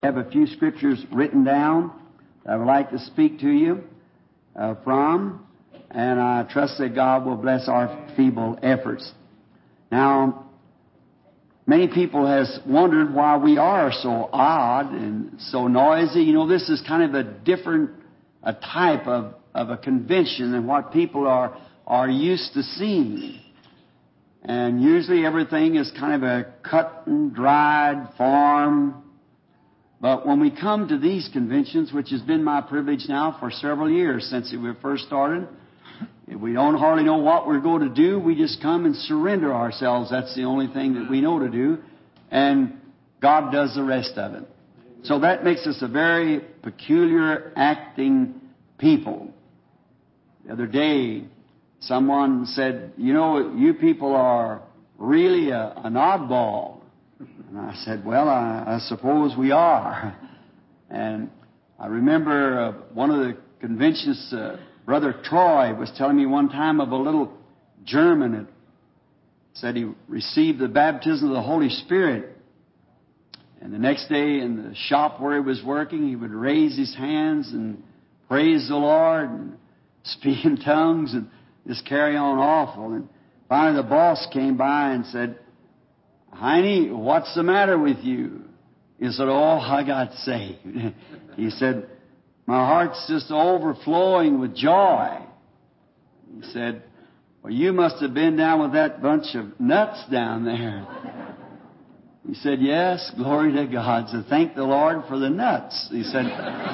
have a few scriptures written down that I would like to speak to you from, and I trust that God will bless our feeble efforts. Now, many people has wondered why we are so odd and so noisy. You know, this is kind of a different type of a convention than what people are used to seeing. And usually everything is kind of a cut and dried form. But when we come to these conventions, which has been my privilege now for several years since we first started, we don't hardly know what we're going to do. We just come and surrender ourselves. That's the only thing that we know to do. And God does the rest of it. So that makes us a very peculiar acting people. The other day, someone said, you know, you people are really an oddball. And I said, well, I suppose we are. And I remember one of the conventions, Brother Troy was telling me one time of a little German that said he received the baptism of the Holy Spirit. And the next day in the shop where he was working, he would raise his hands and praise the Lord and speak in tongues and just carry on awful. And finally the boss came by and said, Heine, what's the matter with you? He said, oh, I got saved. He said, my heart's just overflowing with joy. He said, well, you must have been down with that bunch of nuts down there. He said, yes, glory to God. So thank the Lord for the nuts. He said,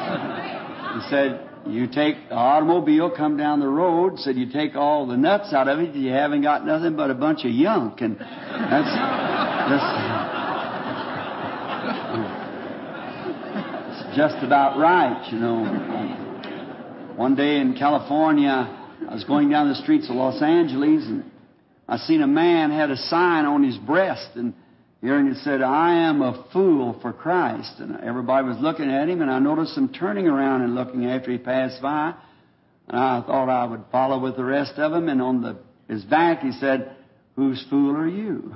you take the automobile, come down the road, said you take all the nuts out of it, you haven't got nothing but a bunch of yunk. And that's just about right, you know. One day in California, I was going down the streets of Los Angeles, and I seen a man had a sign on his breast, and here it said, I am a fool for Christ. And everybody was looking at him, and I noticed him turning around and looking after he passed by. And I thought I would follow with the rest of them, and on his back he said, whose fool are you?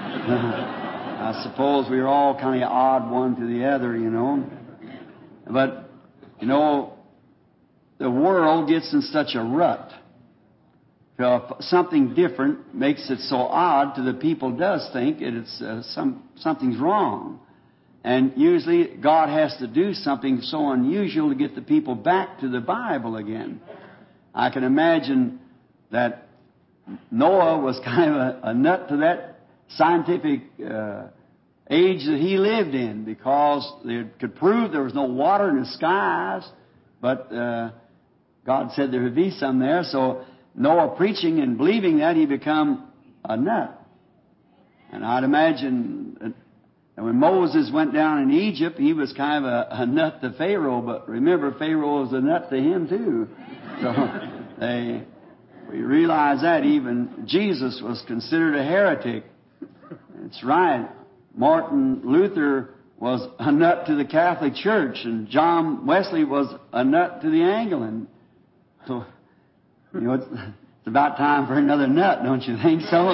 I suppose we were all kind of odd one to the other, you know. But, you know, the world gets in such a rut. Something different makes it so odd to the people does think it's something's wrong. And usually God has to do something so unusual to get the people back to the Bible again. I can imagine that Noah was kind of a nut to that scientific age that he lived in, because they could prove there was no water in the skies, but God said there would be some there. So Noah preaching and believing that, he become a nut. And I'd imagine that when Moses went down in Egypt, he was kind of a nut to Pharaoh, but remember, Pharaoh was a nut to him too. So we realize that even Jesus was considered a heretic. It's right. Martin Luther was a nut to the Catholic Church, and John Wesley was a nut to the Anglican. So, you know, it's about time for another nut, don't you think so?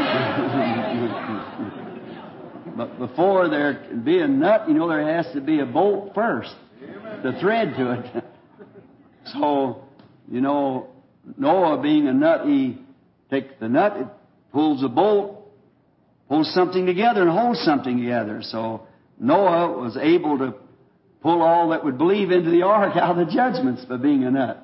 But before there can be a nut, you know, there has to be a bolt first, the thread to it. So, you know, Noah being a nut, he takes the nut, it pulls a bolt, pulls something together and holds something together. So Noah was able to pull all that would believe into the ark out of the judgments by being a nut.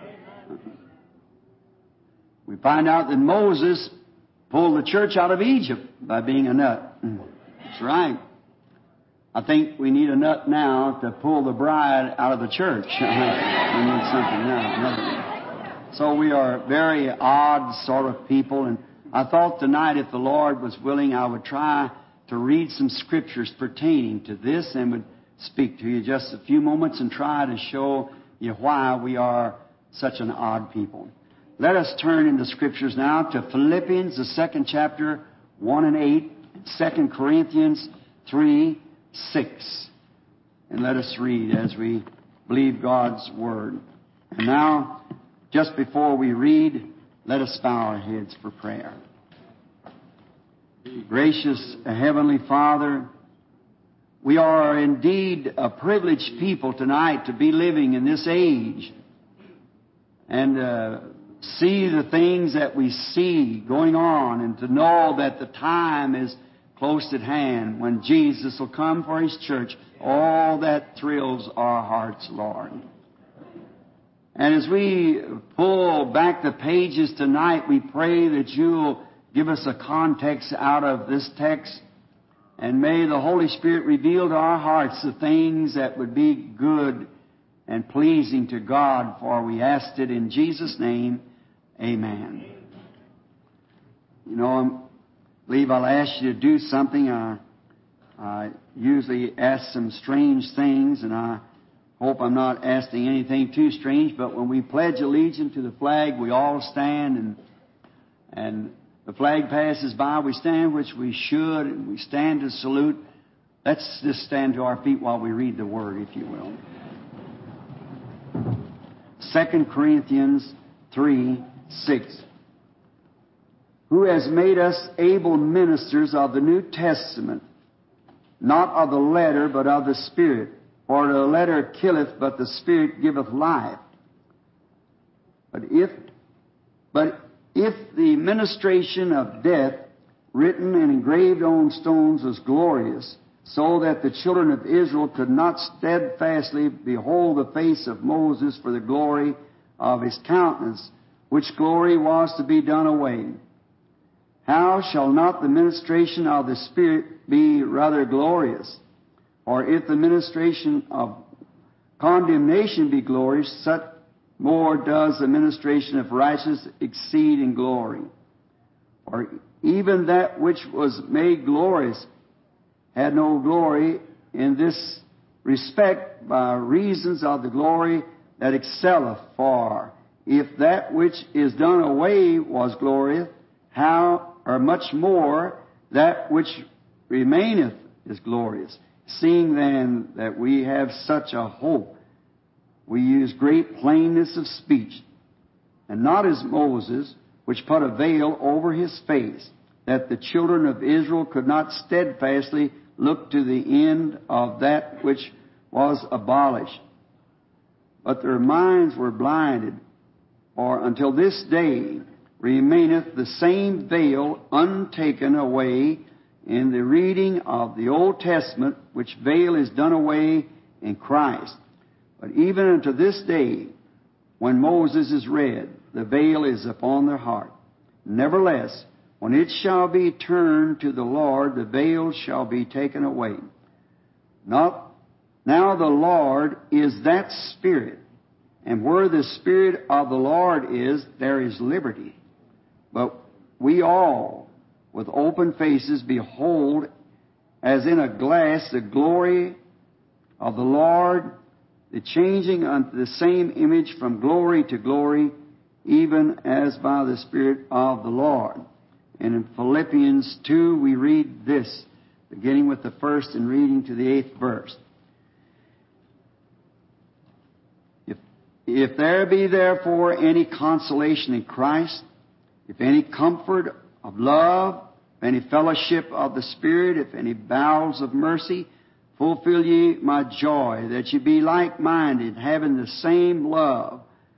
We find out that Moses pulled the church out of Egypt by being a nut. That's right. I think we need a nut now to pull the bride out of the church. We need something now. So we are very odd sort of people, and I thought tonight, if the Lord was willing, I would try to read some scriptures pertaining to this and would speak to you just a few moments and try to show you why we are such an odd people. Let us turn in the scriptures now to Philippians, the 2nd chapter, 1 and 8, 2 Corinthians 3, 6. And let us read as we believe God's Word. And now, just before we read, let us bow our heads for prayer. Gracious Heavenly Father, we are indeed a privileged people tonight to be living in this age and see the things that we see going on, and to know that the time is close at hand when Jesus will come for His church. All that thrills our hearts, Lord. And as we pull back the pages tonight, we pray that You'll give us a context out of this text, and may the Holy Spirit reveal to our hearts the things that would be good and pleasing to God, for we asked it in Jesus' name. Amen. You know, I believe I'll ask you to do something. I usually ask some strange things, and I hope I'm not asking anything too strange, but when we pledge allegiance to the flag, we all stand, and the flag passes by, we stand, which we should, and we stand to salute. Let's just stand to our feet while we read the Word, if you will. 2 Corinthians 3:6. Who has made us able ministers of the New Testament, not of the letter, but of the Spirit. For the letter killeth, but the Spirit giveth life. But if the ministration of death, written and engraved on stones, was glorious, so that the children of Israel could not steadfastly behold the face of Moses for the glory of his countenance, which glory was to be done away, how shall not the ministration of the Spirit be rather glorious? Or if the ministration of condemnation be glorious, such more does the ministration of righteousness exceed in glory. Or even that which was made glorious had no glory in this respect by reasons of the glory that excelleth. For if that which is done away was glorious, how or much more that which remaineth is glorious. Seeing then that we have such a hope, we use great plainness of speech, and not as Moses, which put a veil over his face, that the children of Israel could not steadfastly look to the end of that which was abolished. But their minds were blinded, for until this day remaineth the same veil untaken away in the reading of the Old Testament, which veil is done away in Christ. But even unto this day, when Moses is read, the veil is upon their heart. Nevertheless, when it shall be turned to the Lord, the veil shall be taken away. Now the Lord is that Spirit, and where the Spirit of the Lord is, there is liberty. But we all, with open faces, behold, as in a glass, the glory of the Lord, the changing unto the same image from glory to glory, even as by the Spirit of the Lord. And in Philippians 2, we read this, beginning with the first and reading to the 8th verse. If there be therefore any consolation in Christ, if any comfort of love, if any fellowship of the Spirit, if any bowels of mercy, fulfill ye my joy, that ye be like-minded, having the same love,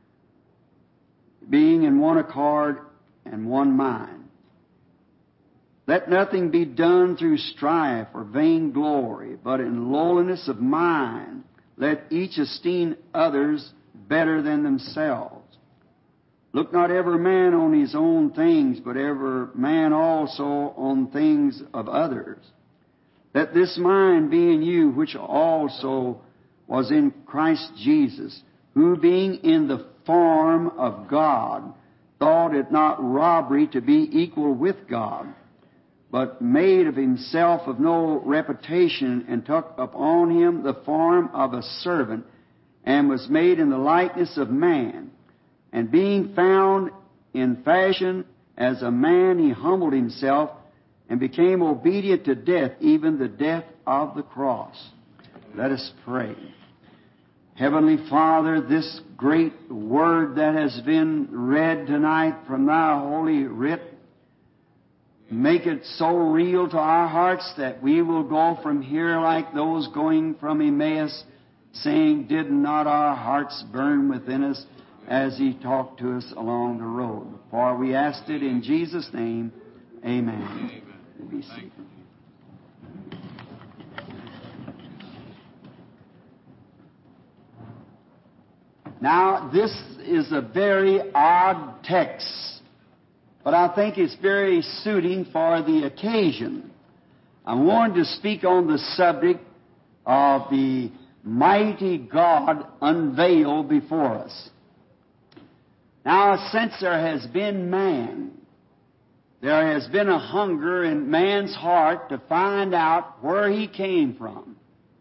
being in one accord and one mind. Let nothing be done through strife or vainglory, but in lowliness of mind, let each esteem others better than themselves. Look not every man on his own things, but every man also on things of others. Let this mind be in you, which also was in Christ Jesus, who being in the form of God, thought it not robbery to be equal with God, but made of himself of no reputation, and took upon him the form of a servant, and was made in the likeness of man. And being found in fashion as a man, he humbled himself, and became obedient to death, even the death of the cross. Let us pray. Heavenly Father, this great word that has been read tonight from Thy holy writ make it so real to our hearts that we will go from here like those going from Emmaus, saying, "Did not our hearts burn within us as He talked to us along the road?" For we asked it in Jesus' name. Amen. Be seated. Now, this is a very odd text, but I think it's very suiting for the occasion. I wanted to speak on the subject of the mighty God unveiled before us. Now, since there has been man, there has been a hunger in man's heart to find out where he came from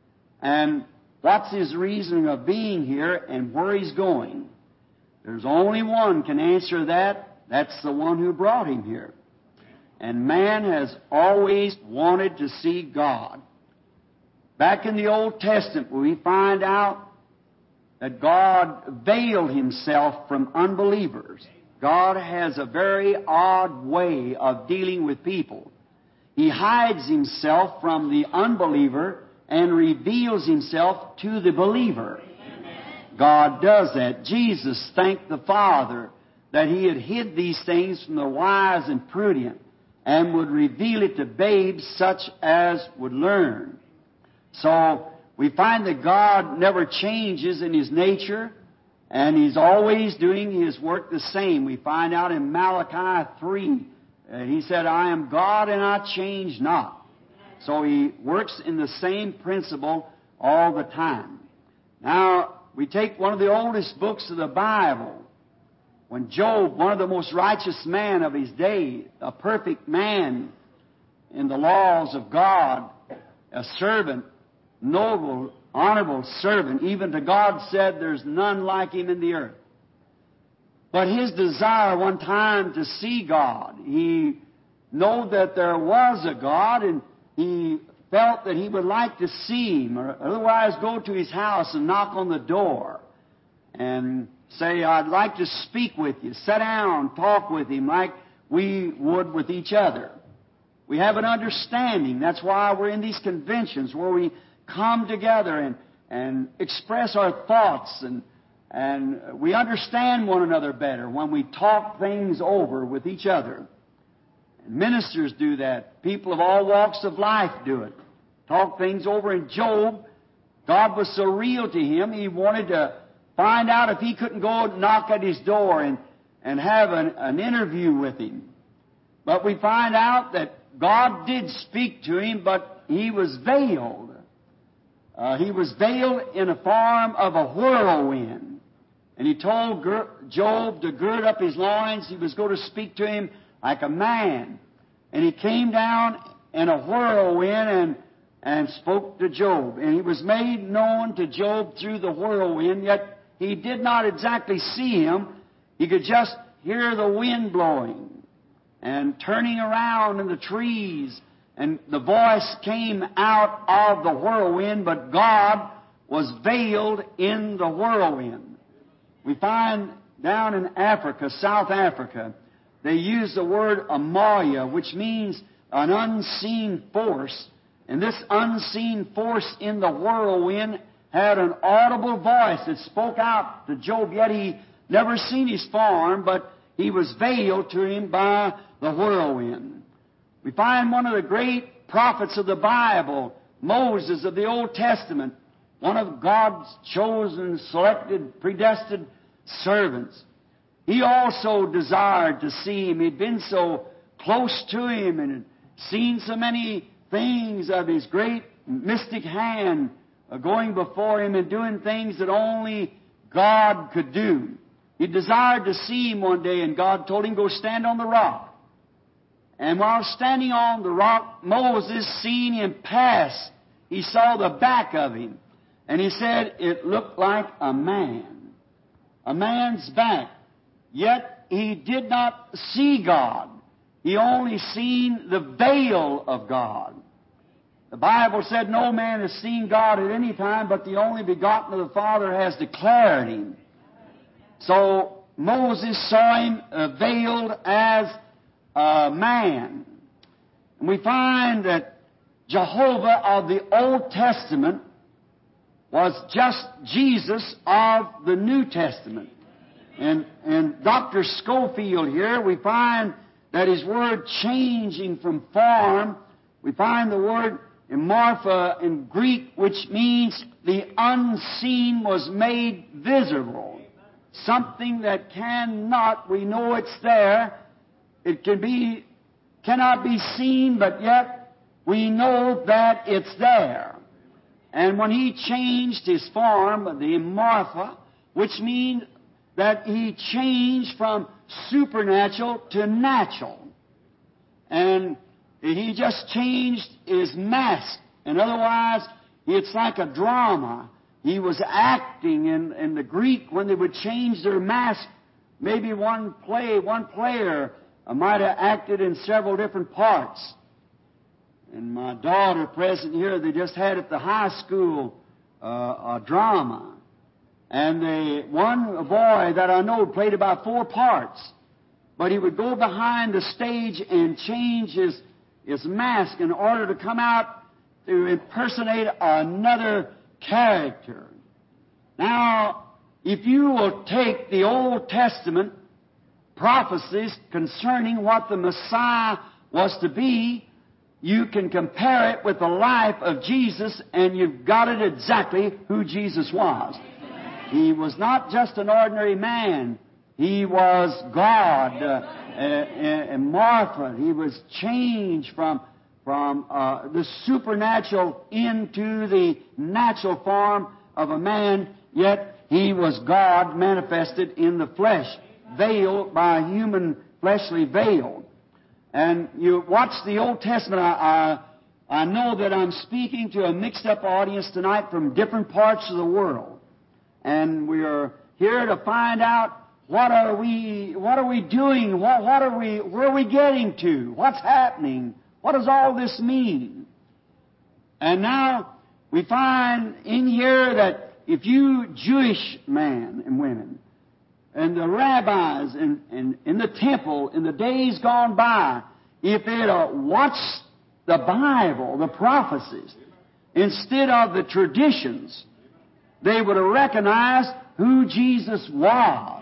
and what's his reason of being here and where he's going. There's only one can answer that. That's the one who brought him here. And man has always wanted to see God. Back in the Old Testament, we find out that God veiled Himself from unbelievers. God has a very odd way of dealing with people. He hides Himself from the unbeliever and reveals Himself to the believer. God does that. Jesus thanked the Father that He had hid these things from the wise and prudent and would reveal it to babes such as would learn. So we find that God never changes in His nature, and He's always doing His work the same. We find out in Malachi 3, He said, "I am God and I change not." So He works in the same principle all the time. Now, we take one of the oldest books of the Bible. When Job, one of the most righteous men of his day, a perfect man in the laws of God, a servant, noble, honorable servant, even to God said, "There's none like him in the earth." But his desire one time to see God, he knew that there was a God, and he felt that he would like to see Him, or otherwise go to his house and knock on the door and say, "I'd like to speak with you." Sit down, talk with Him like we would with each other. We have an understanding. That's why we're in these conventions where we come together and express our thoughts, and we understand one another better when we talk things over with each other. And ministers do that. People of all walks of life do it. Talk things over. In Job, God was so real to him, he wanted to find out if he couldn't go and knock at his door and have an interview with him. But we find out that God did speak to him, but he was veiled. He was veiled in a form of a whirlwind. And He told Job to gird up his loins. He was going to speak to him like a man. And He came down in a whirlwind and spoke to Job. And He was made known to Job through the whirlwind, yet he did not exactly see Him. He could just hear the wind blowing and turning around in the trees. And the voice came out of the whirlwind, but God was veiled in the whirlwind. We find down in Africa, South Africa, they use the word Amaya, which means an unseen force. And this unseen force in the whirlwind had an audible voice that spoke out to Job, yet he never seen his form, but he was veiled to him by the whirlwind. We find one of the great prophets of the Bible, Moses of the Old Testament, one of God's chosen, selected, predestined servants. He also desired to see Him. He'd been so close to Him and had seen so many things of His great mystic hand going before Him and doing things that only God could do. He desired to see Him one day, and God told him, "Go stand on the rock." And while standing on the rock, Moses seen Him pass. He saw the back of Him. And he said it looked like a man's back. Yet he did not see God. He only seen the veil of God. The Bible said no man has seen God at any time, but the only begotten of the Father has declared Him. So Moses saw Him veiled as a man. And we find that Jehovah of the Old Testament was just Jesus of the New Testament. And Dr. Scofield here, we find that his word changing from form, we find the word morpha in Greek, which means the unseen was made visible. Something that cannot, we know it's there. It cannot be seen, but yet we know that it's there. And when he changed his form, the morpha, which means that he changed from supernatural to natural. And he just changed his mask. And otherwise, it's like a drama. He was acting in the Greek when they would change their mask. Maybe one player might have acted in several different parts. And my daughter present here, they just had at the high school a drama. And one boy that I know played about 4 parts. But he would go behind the stage and change his mask in order to come out to impersonate another character. Now, if you will take the Old Testament prophecies concerning what the Messiah was to be, you can compare it with the life of Jesus, and you've got it exactly who Jesus was. He was not just an ordinary man. He was God, and Martha. He was changed from the supernatural into the natural form of a man, yet he was God manifested in the flesh, veiled by a human fleshly veil. And you watch the Old Testament, I know that I'm speaking to a mixed-up audience tonight from different parts of the world. And we are here to find out what are we doing? where are we getting to? What's happening? What does all this mean? And now we find in here that if you Jewish men and women and the rabbis in the temple in the days gone by, if they'd watched the Bible, the prophecies, instead of the traditions, they would have recognized who Jesus was.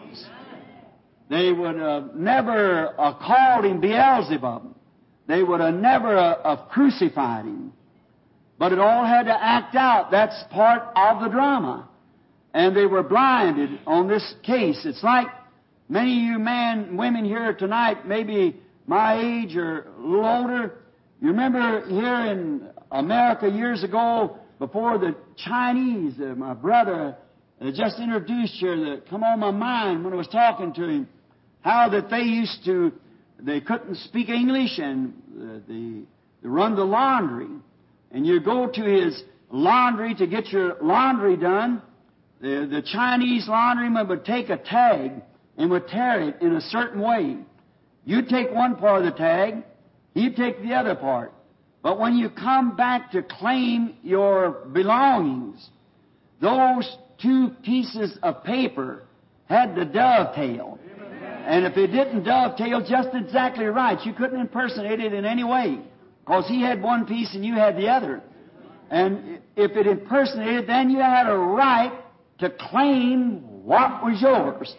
They would have never called him Beelzebub. They would have never crucified him. But it all had to act out. That's part of the drama. And they were blinded on this case. It's like many of you men and women here tonight, maybe my age or a little older. You remember here in America years ago, before the Chinese, my brother just introduced here, that come on my mind when I was talking to him, how that they couldn't speak English and they run the laundry. And you go to his laundry to get your laundry done. The Chinese laundryman would take a tag and would tear it in a certain way. You'd take one part of the tag, he'd take the other part. But when you come back to claim your belongings, those 2 pieces of paper had to dovetail. And if it didn't dovetail just exactly right, you couldn't impersonate it in any way, because he had one piece and you had the other. And if it impersonated, then you had a right to claim what was yours.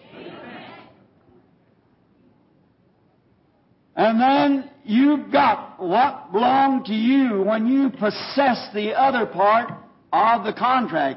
And then you got what belonged to you when you possessed the other part of the contract.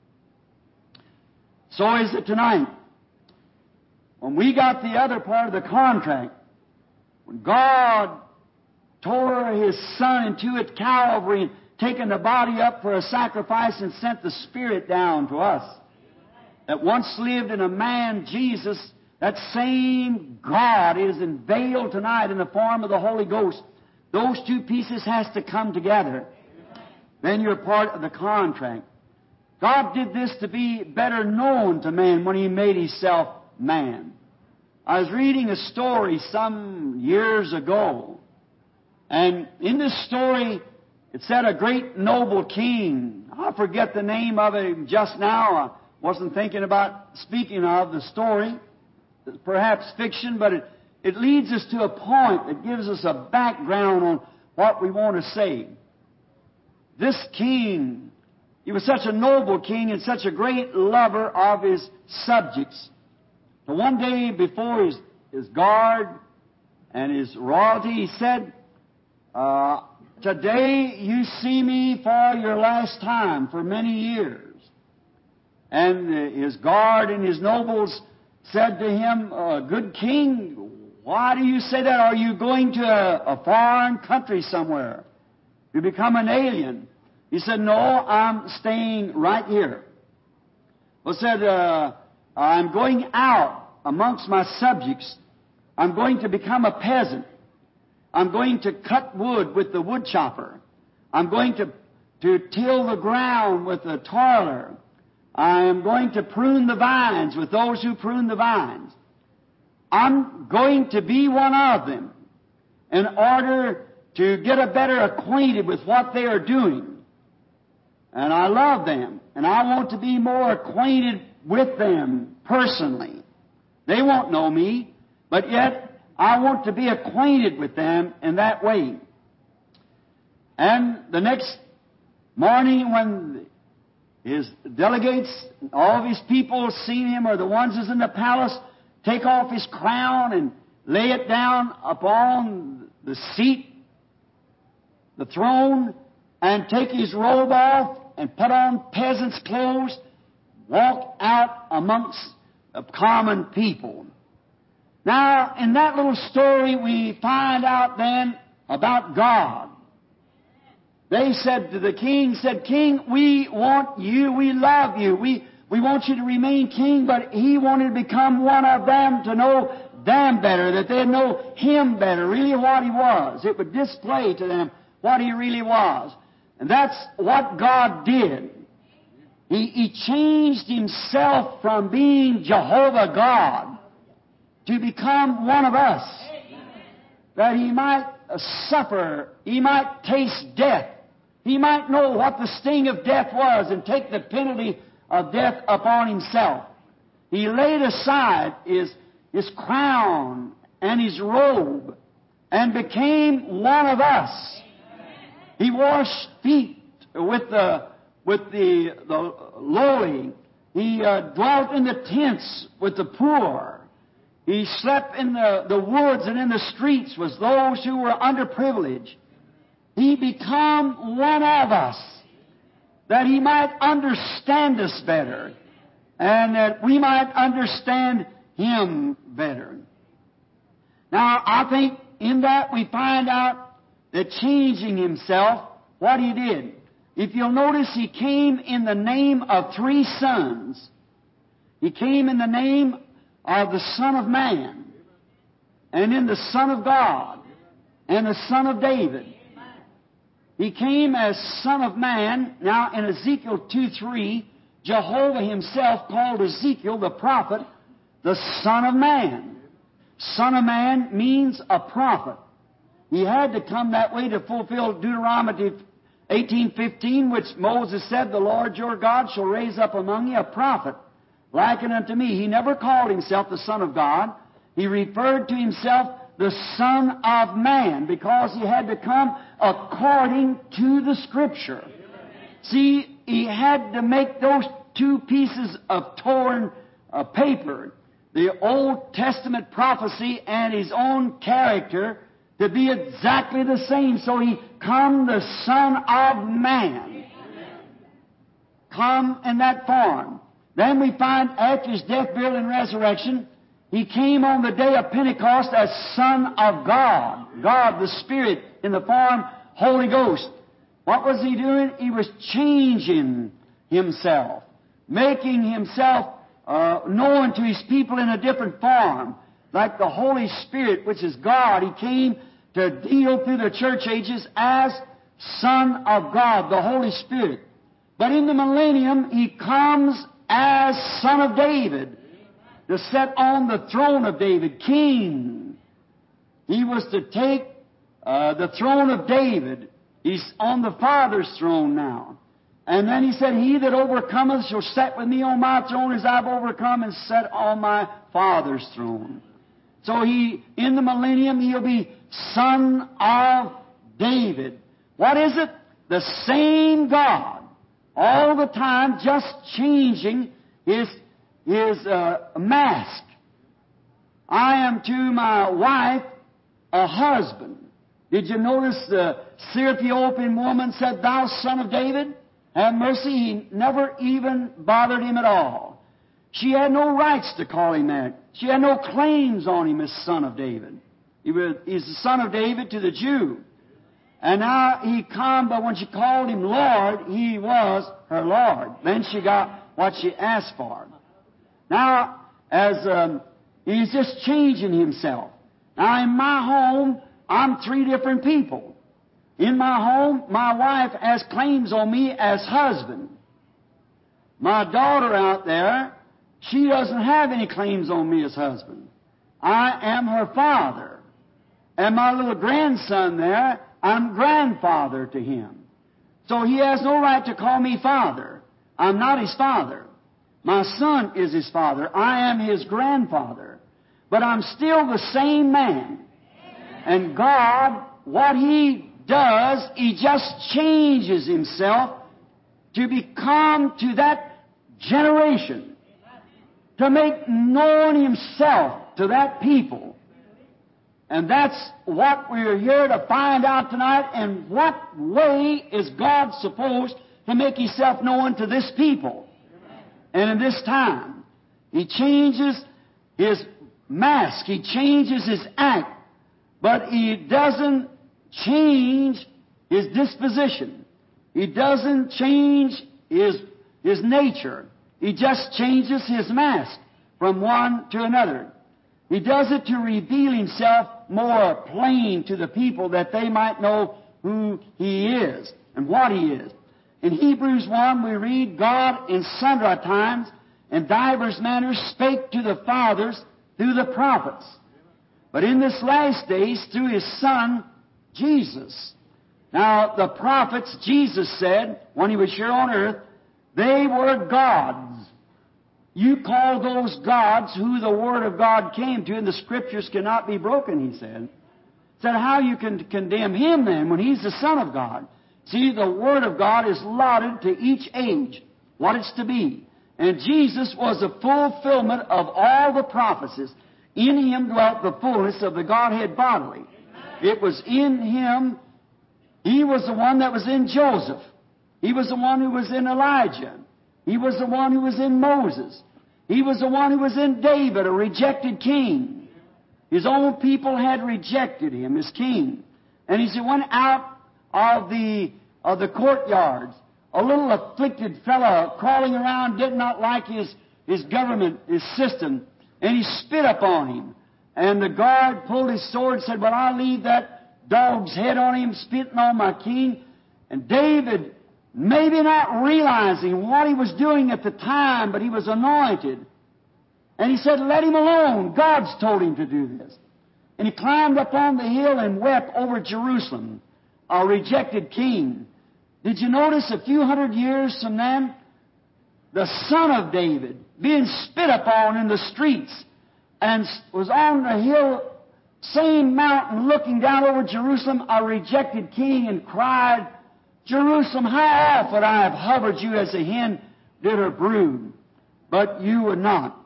So is it tonight. When we got the other part of the contract, when God tore His Son into at Calvary and taken the body up for a sacrifice and sent the Spirit down to us, that once lived in a man, Jesus, that same God is unveiled tonight in the form of the Holy Ghost. Those 2 pieces has to come together. Then you're part of the contract. God did this to be better known to man when He made Himself man. I was reading a story some years ago, and in this story it said a great noble king. I forget the name of it just now. I wasn't thinking about speaking of the story. Perhaps fiction, but it leads us to a point that gives us a background on what we want to say. This king, he was such a noble king and such a great lover of his subjects. So one day before his guard and his royalty, he said, "Today you see me for your last time for many years." And his guard and his nobles said to him, "Good king, why do you say that? Are you going to a foreign country somewhere? You become an alien?" He said, "No, I'm staying right here." Well, said, "I'm going out amongst my subjects. I'm going to become a peasant. I'm going to cut wood with the wood chopper. I'm going to till the ground with the toiler. I am going to prune the vines with those who prune the vines. I'm going to be one of them in order to get a better acquainted with what they are doing. And I love them, and I want to be more acquainted with them personally. They won't know me, but yet I want to be acquainted with them in that way." And the next morning when his delegates, all of his people seen him, or the ones who's in the palace, take off his crown and lay it down upon the seat, the throne, and take his robe off and put on peasant's clothes, walk out amongst the common people. Now, in that little story, we find out then about God. They said to the king, "King, we want you, we love you, we want you to remain king," but he wanted to become one of them, to know them better, that they'd know him better, really what he was. It would display to them what he really was. And that's what God did. He changed himself from being Jehovah God to become one of us, that he might suffer, he might taste death, he might know what the sting of death was and take the penalty of death upon himself. He laid aside his crown and his robe and became one of us. He washed feet with the lowly. He dwelt in the tents with the poor. He slept in the woods and in the streets with those who were underprivileged. He become one of us, that he might understand us better, and that we might understand him better. Now, I think in that we find out that changing himself, what he did. If you'll notice, he came in the name of three sons. He came in the name of the Son of Man, and in the Son of God, and the Son of David. He came as Son of Man. Now, in Ezekiel 2:3, Jehovah himself called Ezekiel, the prophet, the Son of Man. Son of Man means a prophet. He had to come that way to fulfill Deuteronomy 18:15, which Moses said, "The Lord your God shall raise up among you a prophet, likened unto me." He never called himself the Son of God. He referred to himself the Son of Man, because he had to come according to the Scripture. See, he had to make those two pieces of torn paper, the Old Testament prophecy and his own character, to be exactly the same. So he come the Son of Man. Come in that form. Then we find after his death, burial, and resurrection, he came on the day of Pentecost as Son of God. God, the Spirit, in the form Holy Ghost. What was he doing? He was changing himself, making himself known to his people in a different form. Like the Holy Spirit, which is God, he came to deal through the church ages as Son of God, the Holy Spirit. But in the millennium, he comes as Son of David, to sit on the throne of David, King. He was to take the throne of David. He's on the Father's throne now. And then he said, "He that overcometh shall sit with me on my throne as I've overcome and sat on my Father's throne." So in the millennium, he'll be Son of David. What is it? The same God. All the time just changing his mask. I am to my wife a husband. Did you notice the Syrophoenician woman said, "Thou son of David, have mercy"? He never even bothered him at all. She had no rights to call him that. She had no claims on him as son of David. He's the son of David to the Jew. And now he come, but when she called him Lord, he was her Lord. Then she got what she asked for. Now, as he's just changing himself. Now, in my home, I'm three different people. In my home, my wife has claims on me as husband. My daughter out there, she doesn't have any claims on me as husband. I am her father. And my little grandson there, I'm grandfather to him. So he has no right to call me father. I'm not his father. My son is his father. I am his grandfather. But I'm still the same man. And God, what He does, He just changes Himself to become to that generation, to make known Himself to that people. And that's what we're here to find out tonight. And what way is God supposed to make Himself known to this people? And in this time, He changes His mask. He changes His act. But He doesn't change His disposition. He doesn't change His nature. He just changes His mask from one to another. He does it to reveal Himself more plain to the people, that they might know who He is and what He is. In Hebrews 1 we read, God in sundry times and divers manners spake to the fathers through the prophets. But in this last days, through His Son, Jesus. Now, the prophets, Jesus said, when He was here on earth, they were gods. You call those gods who the Word of God came to, and the Scriptures cannot be broken, He said. Said, how you can condemn Him then when He's the Son of God? See, the Word of God is allotted to each age, what it's to be. And Jesus was the fulfillment of all the prophecies. In Him dwelt the fullness of the Godhead bodily. It was in Him. He was the one that was in Joseph. He was the one who was in Elijah. He was the one who was in Moses. He was the one who was in David, a rejected king. His own people had rejected Him as king. And He went out of the courtyards. A little afflicted fellow crawling around, did not like his government, his system. And he spit upon him. And the guard pulled his sword and said, well, I'll leave that dog's head on him, spitting on my king. And David, maybe not realizing what he was doing at the time, but he was anointed. And he said, let him alone. God's told him to do this. And he climbed up on the hill and wept over Jerusalem, a rejected king. Did you notice a few hundred years from then, the son of David being spit upon in the streets, and was on the hill, same mountain, looking down over Jerusalem, a rejected king, and cried, Jerusalem, how oft would I have hovered you as a hen did her brood, but you would not.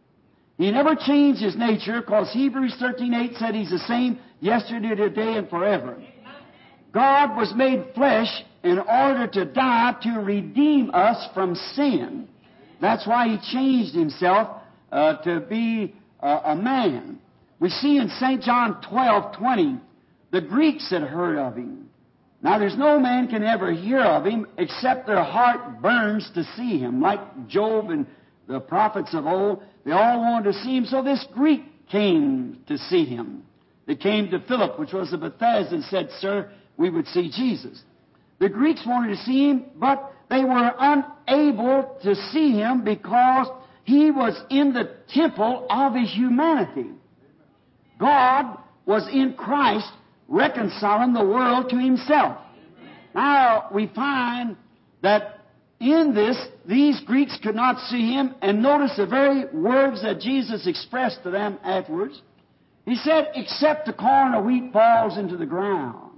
He never changed His nature, because Hebrews 13:8 said He's the same yesterday, today, and forever. God was made flesh in order to die to redeem us from sin. That's why He changed Himself to be a man. We see in St. John 12:20, the Greeks had heard of Him. Now, there's no man can ever hear of Him except their heart burns to see Him. Like Job and the prophets of old, they all wanted to see Him. So this Greek came to see Him. They came to Philip, which was of Bethsaida, and said, Sir, we would see Jesus. The Greeks wanted to see Him, but they were unable to see Him because He was in the temple of His humanity. God was in Christ reconciling the world to Himself. Now, we find that in this, these Greeks could not see Him, and notice the very words that Jesus expressed to them afterwards. He said, except the corn of wheat falls into the ground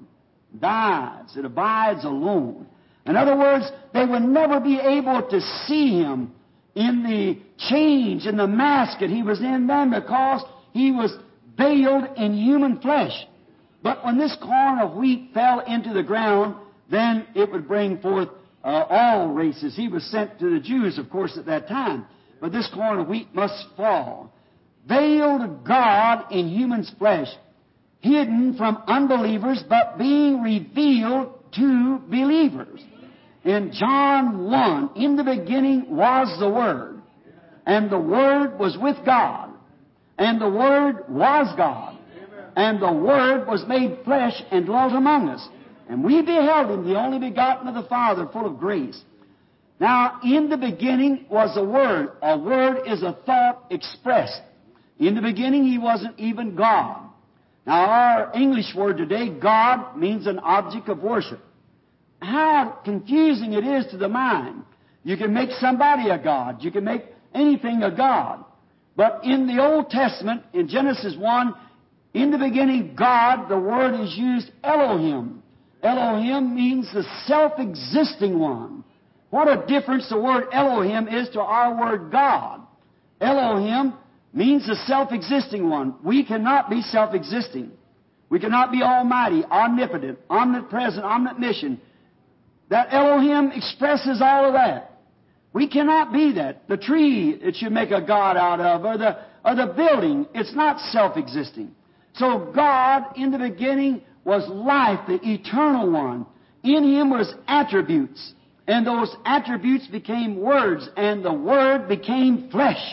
abides. It abides alone. In other words, they would never be able to see Him in the change, in the mask that He was in then, because He was veiled in human flesh. But when this corn of wheat fell into the ground, then it would bring forth all races. He was sent to the Jews, of course, at that time. But this corn of wheat must fall. Veiled God in human's flesh, hidden from unbelievers, but being revealed to believers. In John 1, in the beginning was the Word, and the Word was with God, and the Word was God, and the Word was made flesh and dwelt among us. And we beheld Him, the only begotten of the Father, full of grace. Now, in the beginning was a Word. A word is a thought expressed. In the beginning, He wasn't even God. Now, our English word today, God, means an object of worship. How confusing it is to the mind. You can make somebody a God. You can make anything a God. But in the Old Testament, in Genesis 1, in the beginning, God, the word is used Elohim. Elohim means the self-existing one. What a difference the word Elohim is to our word God. Elohim means the self-existing one. We cannot be self-existing. We cannot be almighty, omnipotent, omnipresent, omniscient. That Elohim expresses all of that. We cannot be that. The tree that you make a God out of, or the building, it's not self-existing. So God, in the beginning, was life, the eternal one. In Him was attributes. And those attributes became words, and the Word became flesh.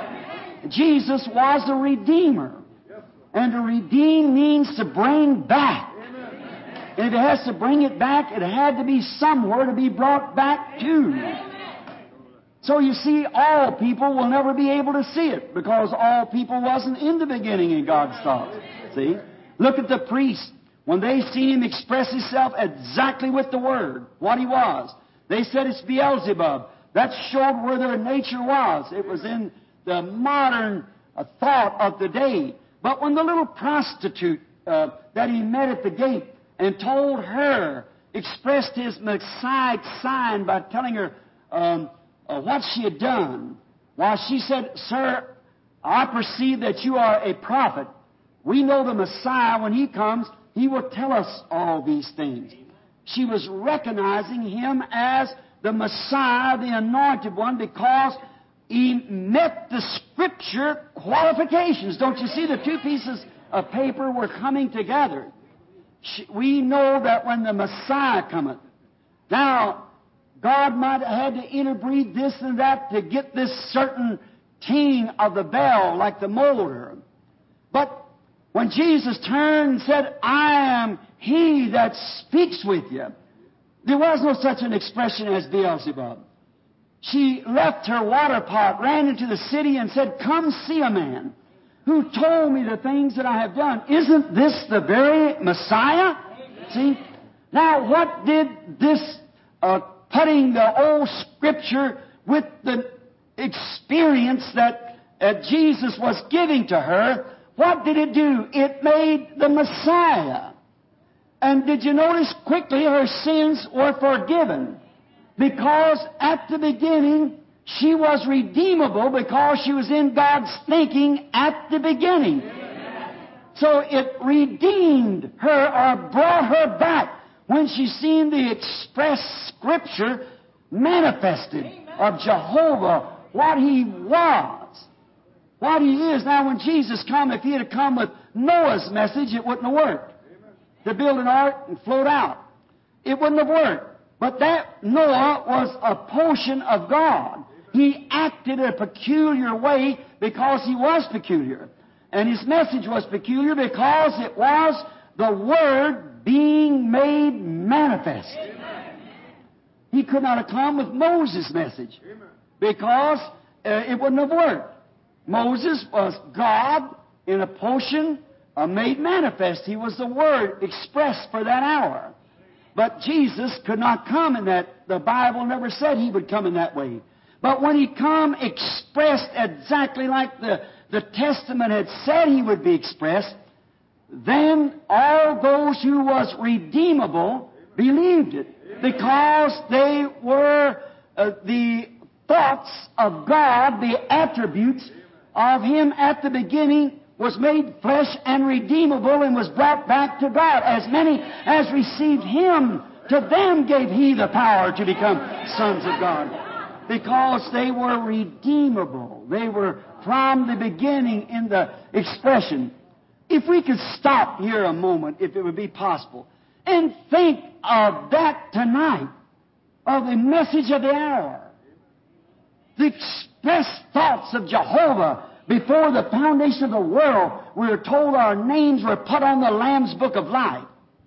Jesus was the Redeemer. And to redeem means to bring back. And if it has to bring it back, it had to be somewhere to be brought back to. So you see, all people will never be able to see it, because all people wasn't in the beginning in God's thoughts. See? Look at the priest. When they seen Him express Himself exactly with the Word, what He was, they said it's Beelzebub. That showed where their nature was. It was in the modern thought of the day. But when the little prostitute that He met at the gate and told her, expressed His Messiah sign by telling her what she had done, while she said, "Sir, I perceive that you are a prophet. We know the Messiah, when He comes, He will tell us all these things." She was recognizing Him as the Messiah, the Anointed One, because He met the Scripture qualifications. Don't you see? The two pieces of paper were coming together. We know that when the Messiah cometh. Now, God might have had to interbreed this and that to get this certain ting of the bell, like the molar. But when Jesus turned and said, "I am He that speaks with you," there was no such an expression as Beelzebub. She left her water pot, ran into the city, and said, "Come see a man who told me the things that I have done. Isn't this the very Messiah?" See? Now, what did this putting the old Scripture with the experience that Jesus was giving to her, what did it do? It made the Messiah. And did you notice quickly her sins were forgiven? Because at the beginning, she was redeemable because she was in God's thinking at the beginning. So it redeemed her, or brought her back, when she seen the express Scripture manifested of Jehovah, what He was, what He is. Now, when Jesus come, if He had come with Noah's message, it wouldn't have worked. To build an ark and float out, it wouldn't have worked. But that Noah was a portion of God. He acted a peculiar way because he was peculiar. And his message was peculiar because it was the Word being made manifest. Amen. He could not have come with Moses' message because it wouldn't have worked. Moses was God in a portion made manifest. He was the Word expressed for that hour. But Jesus could not come in that. The Bible never said He would come in that way. But when He come expressed exactly like the Testament had said He would be expressed, then all those who was redeemable believed it, because they were the thoughts of God, the attributes of Him at the beginning was made flesh and redeemable and was brought back to God. As many as received Him, to them gave He the power to become sons of God, because they were redeemable. They were from the beginning in the expression. If we could stop here a moment, if it would be possible, and think of that tonight, of the message of the hour, the expressed thoughts of Jehovah before the foundation of the world. We are told our names were put on the Lamb's Book of Life.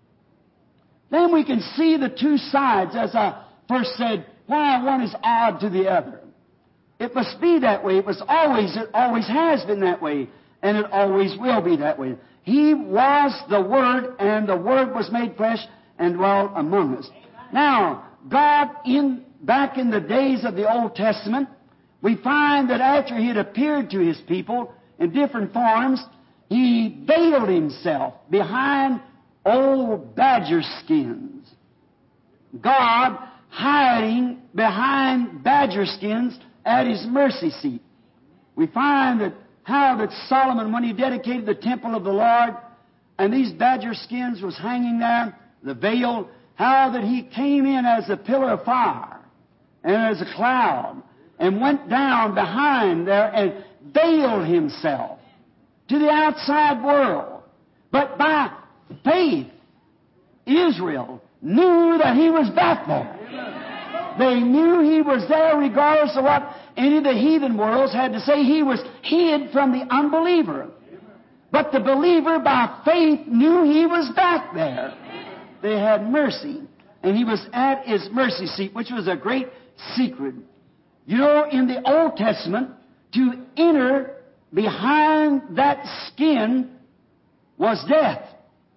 Then we can see the two sides, as I first said, why one is odd to the other. It must be that way. It always has been that way, and it always will be that way. He was the Word, and the Word was made flesh and dwelt among us. Now, God, back in the days of the Old Testament, we find that after He had appeared to His people in different forms, He veiled Himself behind old badger skins. God hiding behind badger skins at His mercy seat. We find that Solomon, when he dedicated the temple of the Lord, and these badger skins was hanging there, the veil, how that he came in as a pillar of fire and as a cloud, and went down behind there and veiled Himself to the outside world. But by faith, Israel knew that He was back there. They knew He was there regardless of what any of the heathen worlds had to say. He was hid from the unbeliever. But the believer by faith knew He was back there. They had mercy. And He was at His mercy seat, which was a great secret. You know, in the Old Testament, to enter behind that skin was death.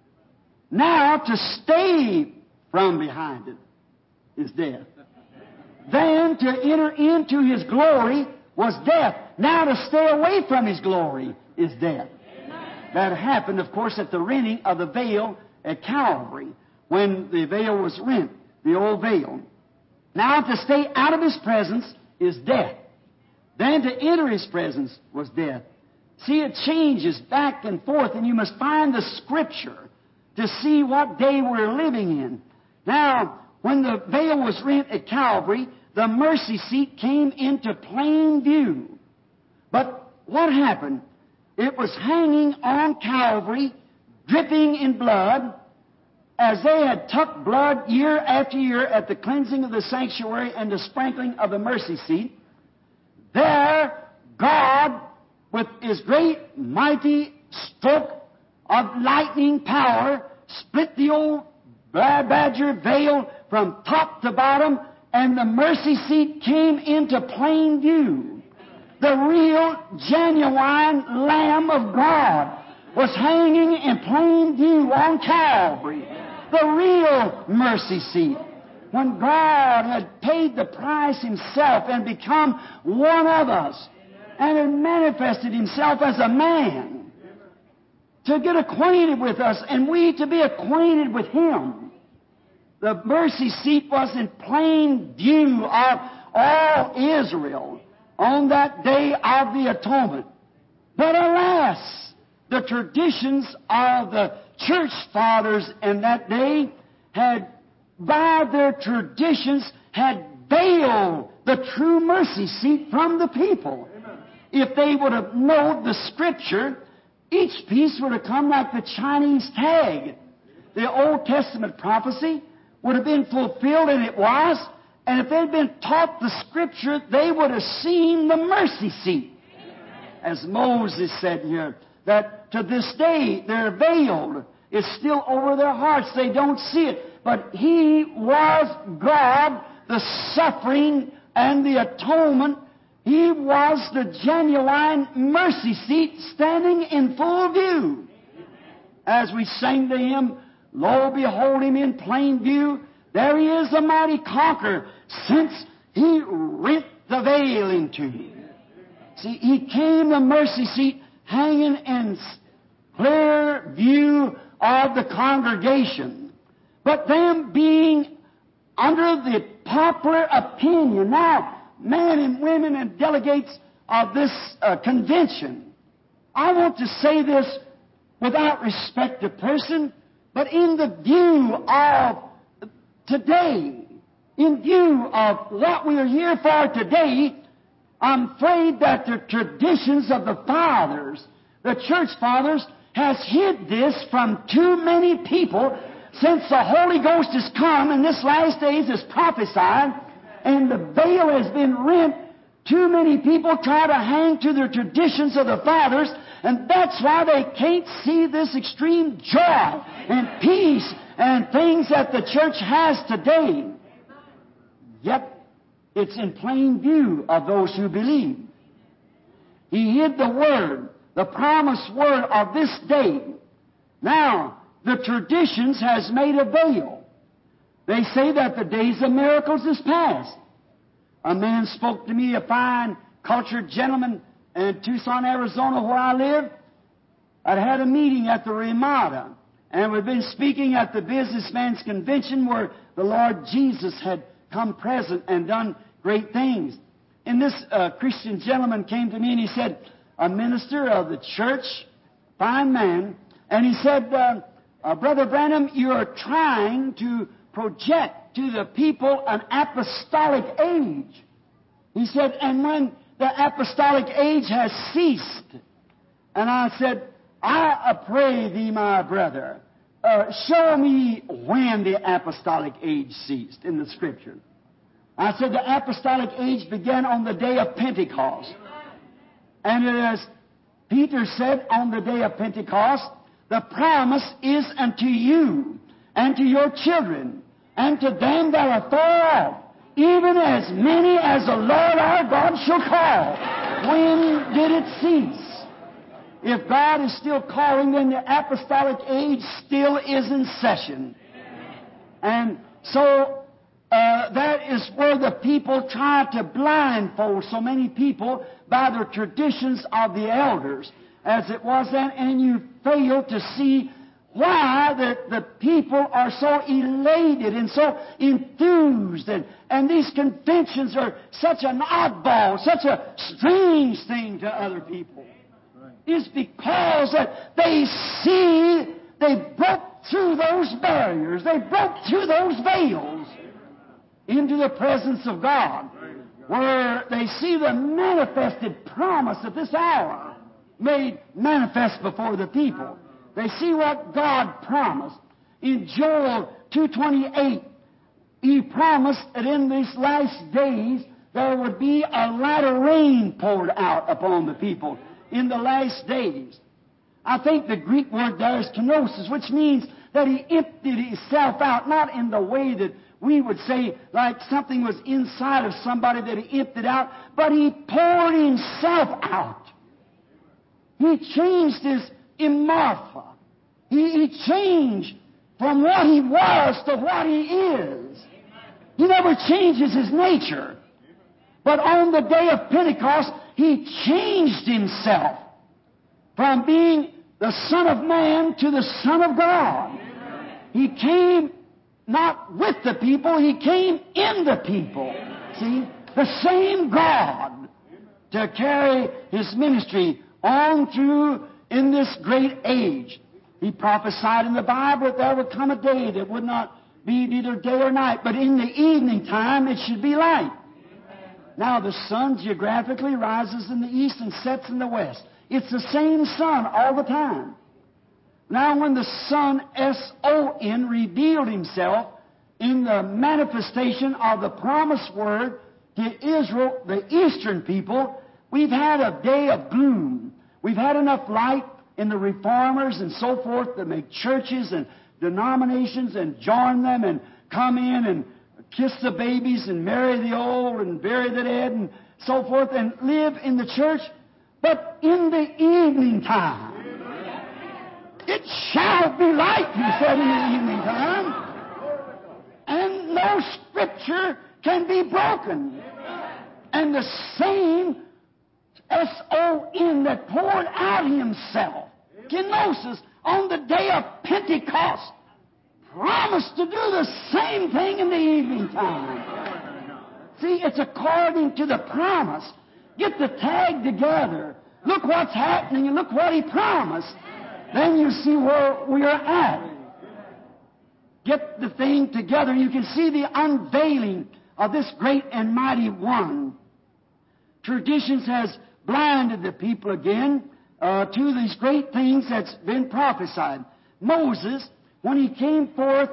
Now, to stay from behind it is death. Then to enter into His glory was death. Now to stay away from His glory is death. That happened, of course, at the rending of the veil at Calvary, when the veil was rent, the old veil. Now to stay out of His presence is death. Then to enter His presence was death. See, it changes back and forth, and you must find the Scripture to see what day we're living in. Now, when the veil was rent at Calvary, the mercy seat came into plain view. But what happened? It was hanging on Calvary, dripping in blood, as they had tucked blood year after year at the cleansing of the sanctuary and the sprinkling of the mercy seat. There, God, with His great mighty stroke of lightning power, split the old badger veil from top to bottom, and the mercy seat came into plain view. The real, genuine Lamb of God was hanging in plain view on Calvary. The real mercy seat. When God had paid the price Himself and become one of us, and had manifested Himself as a man to get acquainted with us, and we to be acquainted with Him. The mercy seat was in plain view of all Israel on that day of the atonement. But alas, the traditions of the church fathers in that day had, by their traditions, had veiled the true mercy seat from the people. If they would have known the Scripture, each piece would have come like the Chinese tag. The Old Testament prophecy would have been fulfilled, and it was. And if they'd been taught the Scripture, they would have seen the mercy seat. As Moses said here, that to this day they're veiled. It's still over their hearts. They don't see it. But He was God, the suffering and the atonement. He was the genuine mercy seat standing in full view. As we sang the hymn, Lo, behold Him in plain view. There He is, the mighty conqueror, since He rent the veil in two. See, He came the mercy seat hanging and clear view of the congregation. But them being under the popular opinion, now men and women and delegates of this convention, I want to say this without respect to person, but in the view of today, in view of what we are here for today, I'm afraid that the traditions of the fathers, the church fathers, has hid this from too many people since the Holy Ghost has come and this last days is prophesied and the veil has been rent. Too many people try to hang to their traditions of the fathers, and that's why they can't see this extreme joy and peace and things that the church has today. Yet, it's in plain view of those who believe. He hid the Word, the promised Word of this day. Now, the traditions has made a veil. They say that the days of miracles is past. A man spoke to me, a fine, cultured gentleman in Tucson, Arizona, where I live. I'd had a meeting at the Ramada, and we'd been speaking at the businessman's convention where the Lord Jesus had come present and done great things. And this Christian gentleman came to me and he said, a minister of the church, fine man, and he said, Brother Branham, you are trying to project to the people an apostolic age. He said, and when the apostolic age has ceased, and I said, I pray thee, my brother, show me when the apostolic age ceased in the Scripture. I said, the apostolic age began on the day of Pentecost. And as Peter said on the day of Pentecost, the promise is unto you and to your children and to them that are far off, even as many as the Lord our God shall call. When did it cease? If God is still calling, then the apostolic age still is in session. And so that is where the people try to blindfold so many people by their traditions of the elders, as it was then, and you fail to see why the people are so elated and so enthused, and these conventions are such an oddball, such a strange thing to other people. It's because that they see they broke through those barriers, they broke through those veils into the presence of God, where they see the manifested promise at this hour made manifest before the people. They see what God promised. In Joel 2:28, He promised that in these last days there would be a latter rain poured out upon the people in the last days. I think the Greek word there is kenosis, which means that He emptied Himself out, not in the way that we would say like something was inside of somebody that He emptied out, but He poured Himself out. He changed His immorpha. He changed from what He was to what He is. He never changes His nature. But on the day of Pentecost, He changed Himself from being the Son of Man to the Son of God. He came not with the people, He came in the people. See? The same God to carry His ministry on through in this great age. He prophesied in the Bible that there would come a day that would not be neither day or night, but in the evening time it should be light. Now the sun geographically rises in the east and sets in the west. It's the same sun all the time. Now when the Son, S-O-N, revealed Himself in the manifestation of the promised word to Israel, the eastern people, we've had a day of gloom. We've had enough light in the reformers and so forth that make churches and denominations and join them and come in and kiss the babies and marry the old and bury the dead and so forth and live in the church. But in the evening time, it shall be light, He said, in the evening time. And no scripture can be broken. And the same S-O-N that poured out Himself Can Moses, on the day of Pentecost, promise to do the same thing in the evening time? See, it's according to the promise. Get the tag together. Look what's happening and look what He promised. Then you see where we are at. Get the thing together. You can see the unveiling of this great and mighty One. Traditions has blinded the people again to these great things that's been prophesied. Moses, when he came forth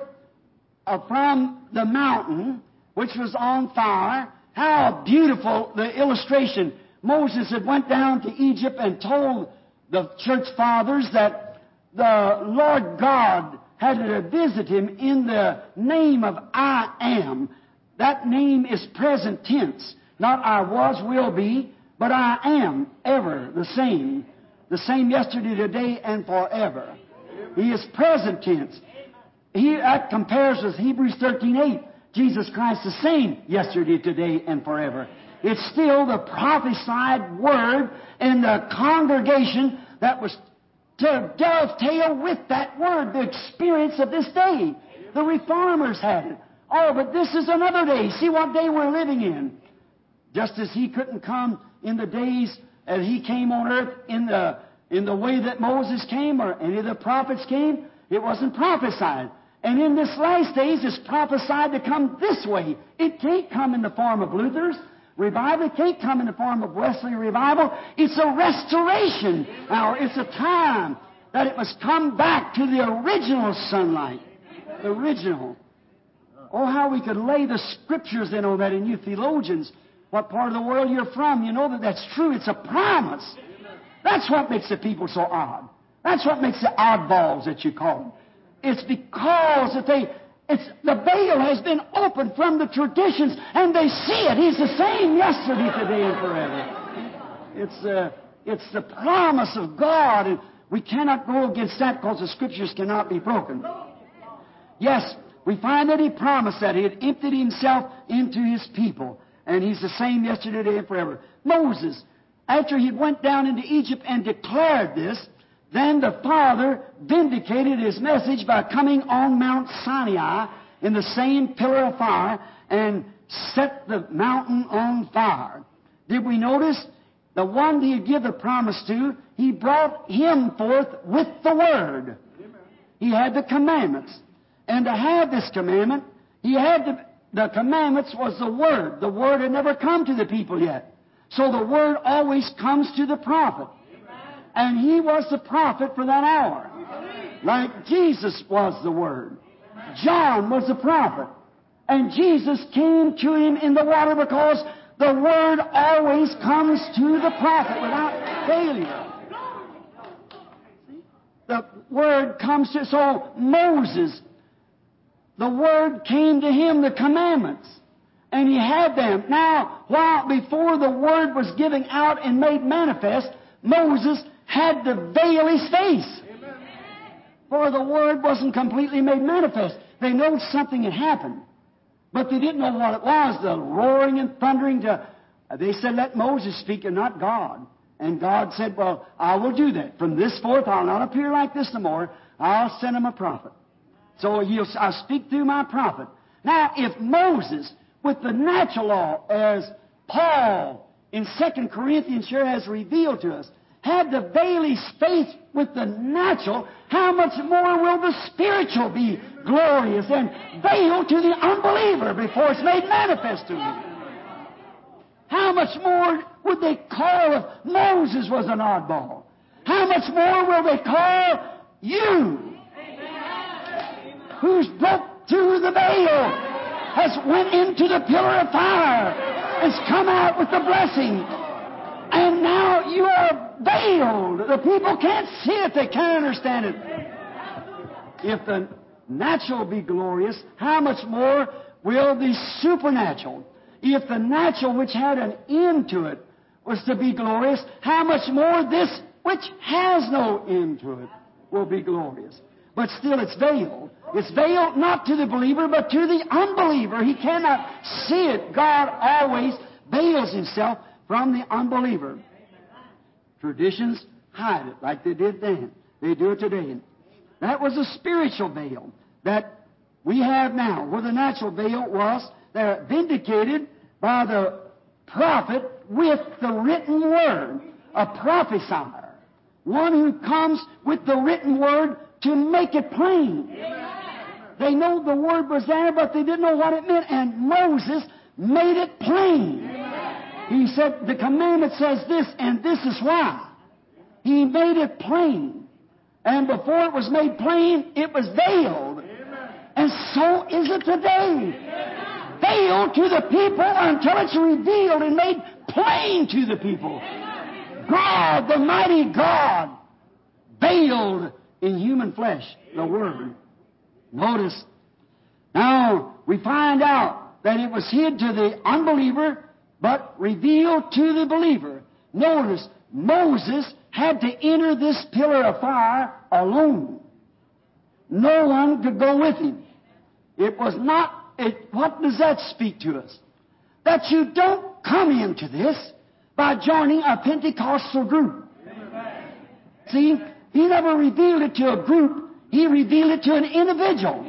from the mountain, which was on fire, how beautiful the illustration. Moses had went down to Egypt and told the church fathers that the Lord God had to visit him in the name of I am. That name is present tense. Not I was, will be, but I am ever the same. The same yesterday, today, and forever. He is present tense. That compares with Hebrews 13:8. Jesus Christ the same yesterday, today, and forever. It's still the prophesied word in the congregation that was to dovetail with that word, the experience of this day. The reformers had it. Oh, but this is another day. See what day we're living in. Just as He couldn't come in the days as He came on earth in the way that Moses came or any of the prophets came, it wasn't prophesied. And in this last days, it's prophesied to come this way. It can't come in the form of Luther's revival. It can't come in the form of Wesley revival. It's a restoration. Now, it's a time that it must come back to the original sunlight. The original. Oh, how we could lay the Scriptures in on that, and you theologians, what part of the world you're from, you know that that's true. It's a promise. That's what makes the people so odd. That's what makes the oddballs that you call them. It's because that the veil has been opened from the traditions, and they see it. He's the same yesterday, today, and forever. It's the promise of God, and we cannot go against that because the Scriptures cannot be broken. Yes, we find that He promised that He had emptied Himself into His people, and He's the same yesterday, today, and forever. Moses, after he went down into Egypt and declared this, then the Father vindicated His message by coming on Mount Sinai in the same pillar of fire and set the mountain on fire. Did we notice? The one He had given the promise to, He brought Him forth with the Word. He had the commandments. And to have this commandment, He had the commandments was the Word. The Word had never come to the people yet. So the Word always comes to the prophet. And He was the prophet for that hour. Like Jesus was the Word. John was the prophet. And Jesus came to him in the water because the Word always comes to the prophet without failure. The Word comes to... So Moses, the Word came to him, the commandments. And he had them. Now, while before the Word was given out and made manifest, Moses had to veil his face. Amen. For the Word wasn't completely made manifest. They knew something had happened. But they didn't know what it was. The roaring and thundering. They said, let Moses speak and not God. And God said, well, I will do that. From this forth, I'll not appear like this no more. I'll send him a prophet. So I'll speak through my prophet. Now, if Moses, with the natural law, as Paul in 2 Corinthians sure has revealed to us, had to veil his face with the natural, how much more will the spiritual be glorious and veiled to the unbeliever before it's made manifest to him? How much more would they call if Moses was an oddball? How much more will they call you, who's broke through the veil, has went into the pillar of fire, has come out with the blessing, and now you are veiled. The people can't see it. They can't understand it. If the natural be glorious, how much more will the supernatural? If the natural, which had an end to it, was to be glorious, how much more this, which has no end to it, will be glorious? But still it's veiled. It's veiled not to the believer, but to the unbeliever. He cannot see it. God always veils Himself from the unbeliever. Traditions hide it like they did then. They do it today. That was a spiritual veil that we have now, where the natural veil was. They're vindicated by the prophet with the written word, a prophesier, one who comes with the written word to make it plain. They know the word was there, but they didn't know what it meant, and Moses made it plain. He said, the commandment says this, and this is why. He made it plain. And before it was made plain, it was veiled. And so is it today. Veiled to the people until it's revealed and made plain to the people. God, the mighty God, veiled in human flesh, the Word. Notice, now we find out that it was hid to the unbeliever, but revealed to the believer. Notice, Moses had to enter this pillar of fire alone. No one could go with him. It was not, what does that speak to us? That you don't come into this by joining a Pentecostal group. See, He never revealed it to a group. He revealed it to an individual.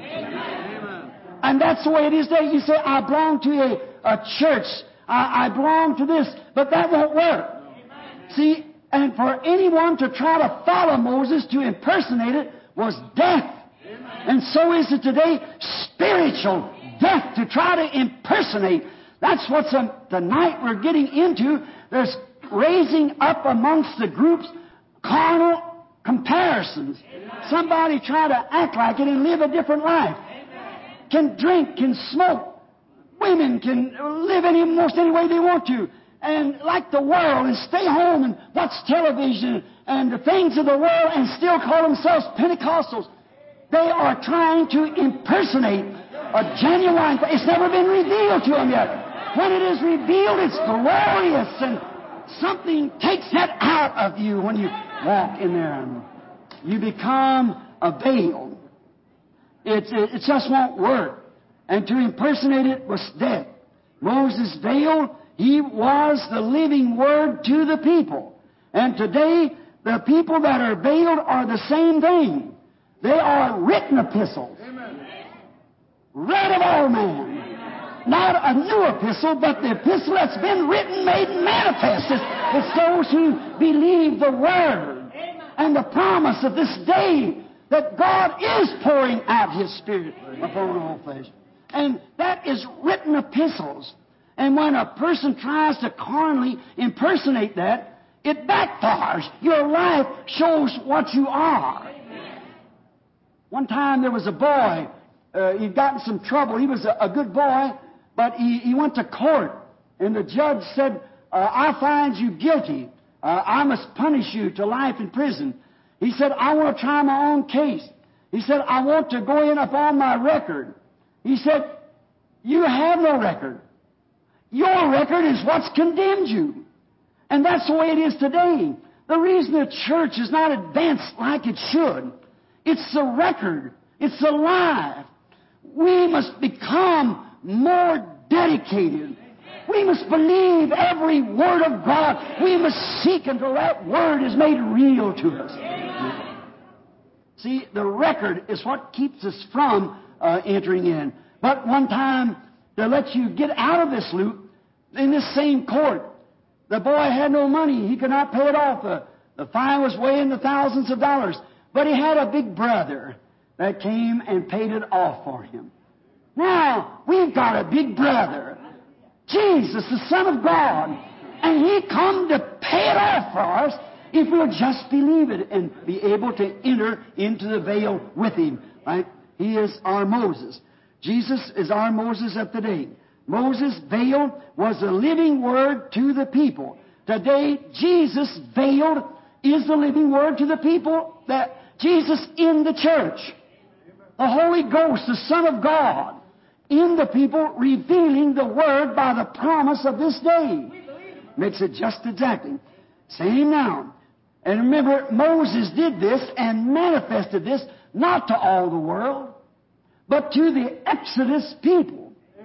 And that's the way it is today. You say, I belong to a church. I belong to this. But that won't work. See, and for anyone to try to follow Moses, to impersonate it, was death. And so is it today, spiritual death, to try to impersonate. That's what's tonight we're getting into. There's raising up amongst the groups carnal comparisons. Somebody try to act like it and live a different life. Can drink, can smoke. Women can live almost any way they want to. And like the world, and stay home and watch television and the things of the world and still call themselves Pentecostals. They are trying to impersonate a genuine. It's never been revealed to them yet. When it is revealed, it's glorious, and something takes that out of you when you walk in there. You become a veil. It just won't work. And to impersonate it was death. Moses veiled. He was the living Word to the people. And today, the people that are veiled are the same thing. They are written epistles. Read of all men. Not a new epistle, but the epistle that's been written, made manifest. It's those who believe the Word and the promise of this day that God is pouring out His Spirit upon all flesh. And that is written epistles. And when a person tries to carnally impersonate that, it backfires. Your life shows what you are. One time there was a boy, he'd gotten some trouble. He was a good boy, but he went to court. And the judge said, I find you guilty. I must punish you to life in prison. He said, I want to try my own case. He said, I want to go in upon my record. He said, you have no record. Your record is what's condemned you. And that's the way it is today. The reason the church is not advanced like it should, it's the record. It's the life. We must become more dedicated. We must believe every word of God. We must seek until that word is made real to us. See, the record is what keeps us from entering in. But one time, to let you get out of this loop, in this same court, the boy had no money. He could not pay it off. The fine was way in the thousands of dollars. But he had a big brother that came and paid it off for him. Now, we've got a big brother, Jesus, the Son of God, and He come to pay it off for us if we'll just believe it and be able to enter into the veil with Him. Right? He is our Moses. Jesus is our Moses of today. Moses' veil was the living Word to the people. Today, Jesus veiled is the living Word to the people. That Jesus in the church. The Holy Ghost, the Son of God, in the people, revealing the Word by the promise of this day. Makes it just exactly. Same now. And remember, Moses did this and manifested this not to all the world, but to the Exodus people.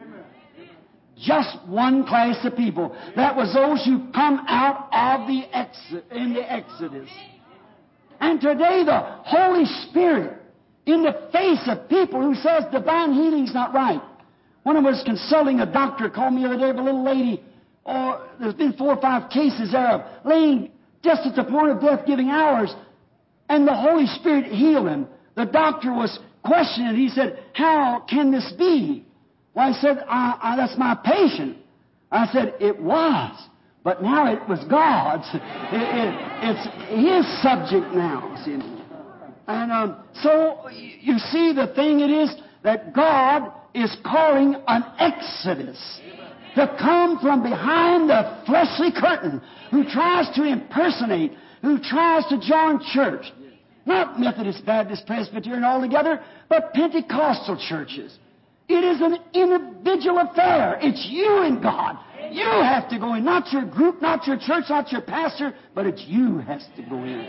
Just one class of people. That was those who come out of the Exodus. And today the Holy Spirit, in the face of people who says divine healing's not right. When I was consulting, a doctor called me the other day of a little lady. There's been 4 or 5 cases there of laying just at the point of death, giving hours, and the Holy Spirit healed him. The doctor was questioning. He said, "How can this be?" Well, I said, "That's my patient." I said, "It was, but now it was God's. It's His subject now." See? And so you see, the thing it is that God is calling an exodus to come from behind the fleshly curtain, who tries to impersonate, who tries to join church. Not Methodist, Baptist, Presbyterian altogether, but Pentecostal churches. It is an individual affair. It's you and God. You have to go in. Not your group, not your church, not your pastor, but it's you has to go in.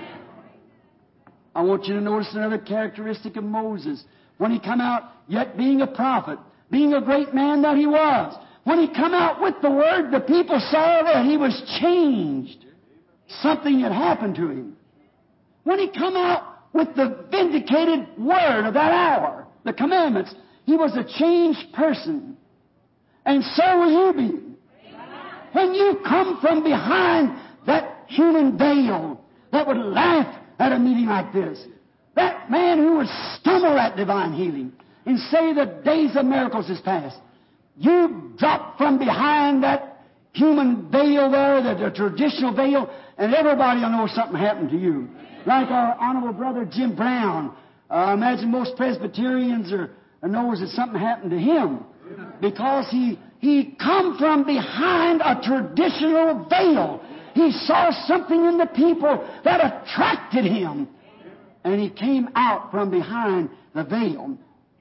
I want you to notice another characteristic of Moses. When he come out, yet being a prophet, being a great man that he was, when he come out with the Word, the people saw that he was changed. Something had happened to him. When he come out with the vindicated Word of that hour, the commandments, he was a changed person. And so will you be. When you come from behind that human veil that would laugh at a meeting like this, that man who would stumble at divine healing and say the days of miracles is past, you drop from behind that human veil there, the traditional veil, and everybody will know something happened to you. Like our honorable brother Jim Brown. I imagine most Presbyterians knows that something happened to him because he come from behind a traditional veil. He saw something in the people that attracted him, and he came out from behind the veil.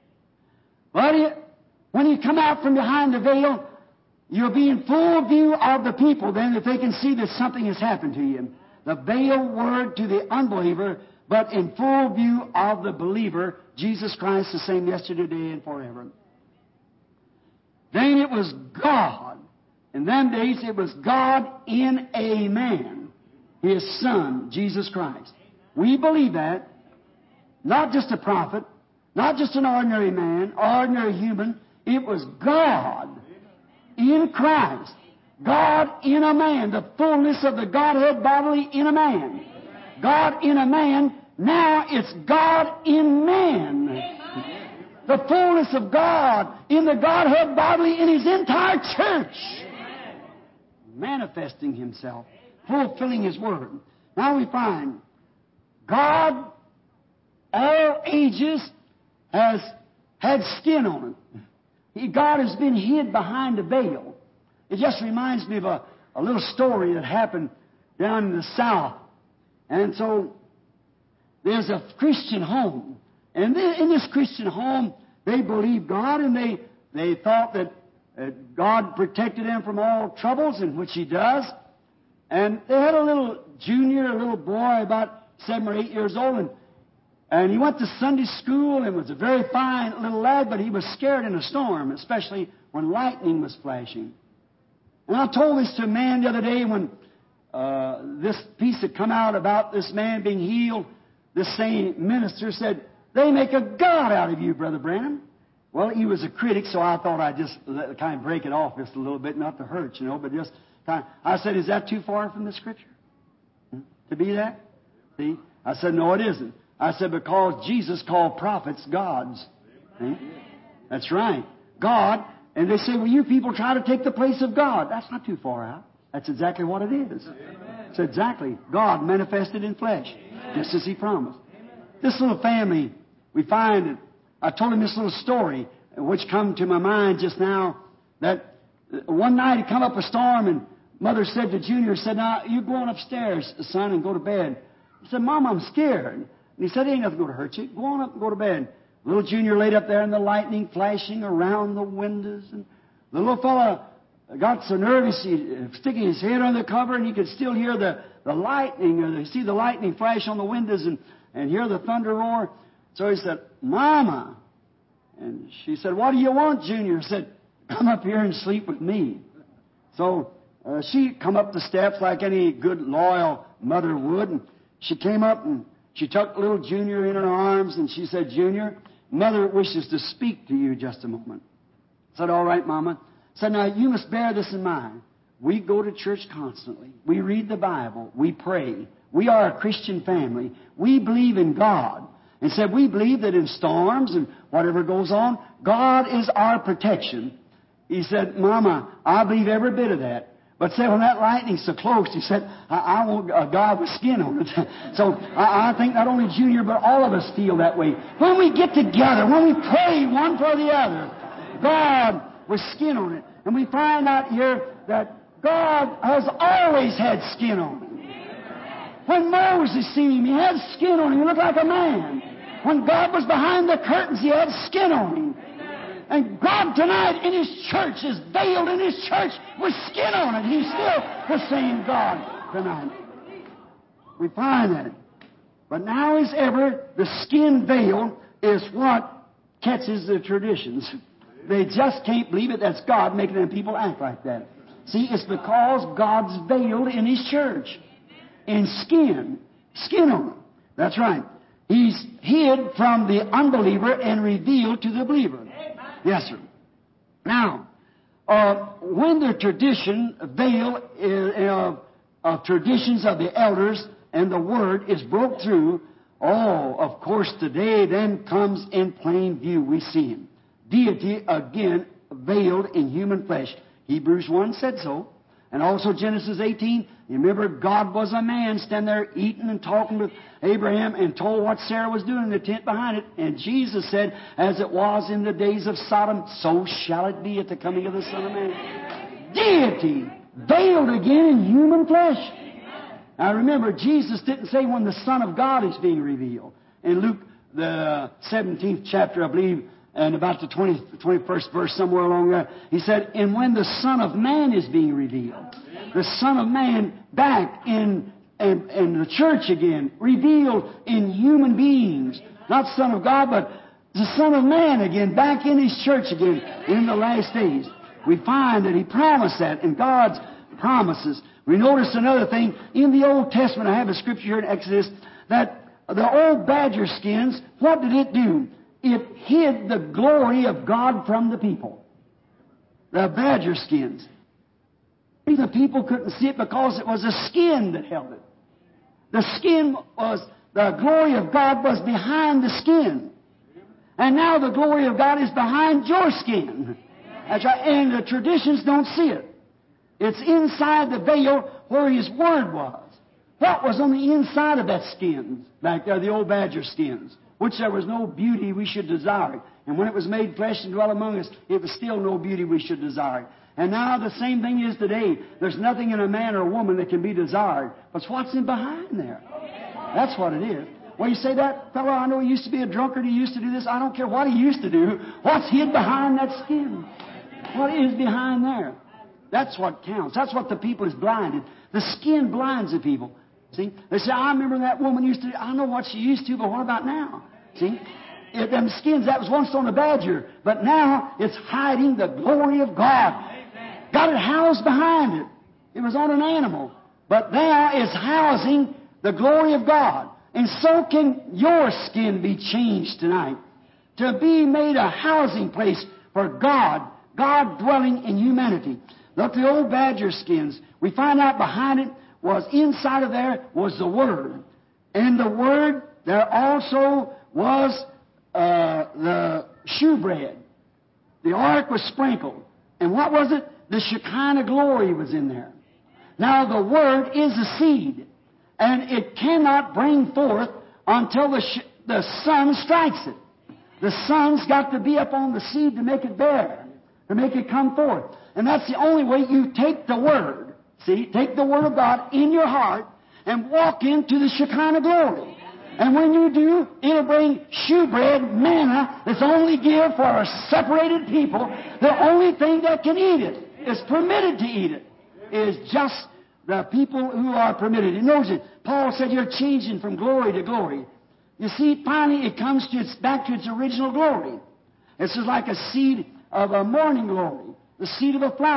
But when you come out from behind the veil, you'll be in full view of the people then, if they can see that something has happened to you. The veiled word to the unbeliever, but in full view of the believer, Jesus Christ, the same yesterday, today, and forever. Then it was God. In them days, it was God in a man, His Son, Jesus Christ. We believe that. Not just a prophet, not just an ordinary man, ordinary human. It was God in Christ. God in a man. The fullness of the Godhead bodily in a man. God in a man. Now it's God in man. The fullness of God in the Godhead bodily in His entire church. Manifesting Himself. Fulfilling His Word. Now we find God, all ages, has had skin on it. God has been hid behind a veil. It just reminds me of a little story that happened down in the South. And so there's a Christian home. And in this Christian home, they believed God, and they thought that God protected them from all troubles, and which He does. And they had a little boy about 7 or 8 years old, and he went to Sunday school and was a very fine little lad, but he was scared in a storm, especially when lightning was flashing. And I told this to a man the other day when this piece had come out about this man being healed. This same minister said, "They make a God out of you, Brother Branham." Well, he was a critic, so I thought I'd just kind of break it off just a little bit, not to hurt, but just kind of, I said, "Is that too far from the Scripture to be that?" See? I said, "No, it isn't." I said, "Because Jesus called prophets gods." See? That's right. God. And they say, "Well, you people try to take the place of God." That's not too far out. That's exactly what it is. It's exactly God manifested in flesh, just as He promised. This little family, we find, I told him this little story, which come to my mind just now, that one night it come up a storm, and Mother said to Junior, "Now, you go on upstairs, son, and go to bed." He said, "Mom, I'm scared." And he said, "Ain't nothing going to hurt you. Go on up and go to bed." Little Junior laid up there in the lightning flashing around the windows, and the little fella got so nervous, he sticking his head under the cover, and he could still hear the lightning, or see the lightning flash on the windows and hear the thunder roar. So he said, "Mama." And she said, "What do you want, Junior?" He said, "Come up here and sleep with me." So she come up the steps like any good, loyal mother would, she came up and she took little Junior in her arms and she said, Junior, Mother wishes to speak to you just a moment. I said, all right, Mama. I said, now you must bear this in mind. We go to church constantly. We read the Bible. We pray. We are a Christian family. We believe in God. And said, we believe that in storms and whatever goes on, God is our protection. He said, Mama, I believe every bit of that. But said, when that lightning's so close, he said, I want a God with skin on it. So I think not only Junior, but all of us feel that way. When we get together, when we pray one for the other, God with skin on it. And we find out here that God has always had skin on him. When Moses seen him, he had skin on him. He looked like a man. When God was behind the curtains, he had skin on him. And God tonight in His church is veiled in His church with skin on it. He's still the same God tonight. We find that. But now as ever, the skin veil is what catches the traditions. They just can't believe it. That's God making them people act like that. See, it's because God's veiled in His church. In skin. Skin on it. That's right. He's hid from the unbeliever and revealed to the believer. Yes, sir. Now, when the veil of traditions of the elders and the Word is broke through, of course, today then comes in plain view. We see Him. Deity, again, veiled in human flesh. Hebrews 1 said so. And also Genesis 18, you remember God was a man standing there eating and talking with Abraham and told what Sarah was doing in the tent behind it. And Jesus said, as it was in the days of Sodom, so shall it be at the coming of the Son of Man. Deity, veiled again in human flesh. Now remember, Jesus didn't say when the Son of God is being revealed. In Luke, the 17th chapter, I believe, and about the 21st verse, somewhere along there, He said, and when the Son of Man is being revealed, the Son of Man back in the church again, revealed in human beings, not Son of God, but the Son of Man again, back in His church again in the last days. We find that He promised that in God's promises. We notice another thing, in the Old Testament, I have a scripture here in Exodus, that the old badger skins, what did it do? It hid the glory of God from the people. The badger skins. The people couldn't see it because it was a skin that held it. The glory of God was behind the skin. And now the glory of God is behind your skin. That's right. And the traditions don't see it. It's inside the veil where His Word was. What was on the inside of that skin back there, the old badger skins? Which there was no beauty we should desire. And when it was made flesh and dwelt among us, it was still no beauty we should desire. And now the same thing is today. There's nothing in a man or a woman that can be desired. But what's in behind there? That's what it is. Well, you say, that fellow, I know he used to be a drunkard, he used to do this. I don't care what he used to do. What's hid behind that skin? What is behind there? That's what counts. That's what the people is blinded. The skin blinds the people. See? They say, I remember that woman used to, I know what she used to, but what about now? See? Them skins, that was once on a badger, but now it's hiding the glory of God. Got it housed behind it. It was on an animal. But now it's housing the glory of God. And so can your skin be changed tonight to be made a housing place for God, God dwelling in humanity. Look, the old badger skins, we find out behind it was, inside of there was the Word. And the Word, there also was the shewbread. The ark was sprinkled. And what was it? The Shekinah glory was in there. Now the Word is a seed. And it cannot bring forth until the sun strikes it. The sun's got to be up on the seed to make it bear, to make it come forth. And that's the only way you take the Word. See, take the Word of God in your heart and walk into the Shekinah glory. And when you do, it'll bring shewbread, manna, that's only given for a separated people. The only thing that can eat it, is permitted to eat it, is just the people who are permitted. He knows it. Paul said you're changing from glory to glory. You see, finally it comes to back to its original glory. This is like a seed of a morning glory, the seed of a flower.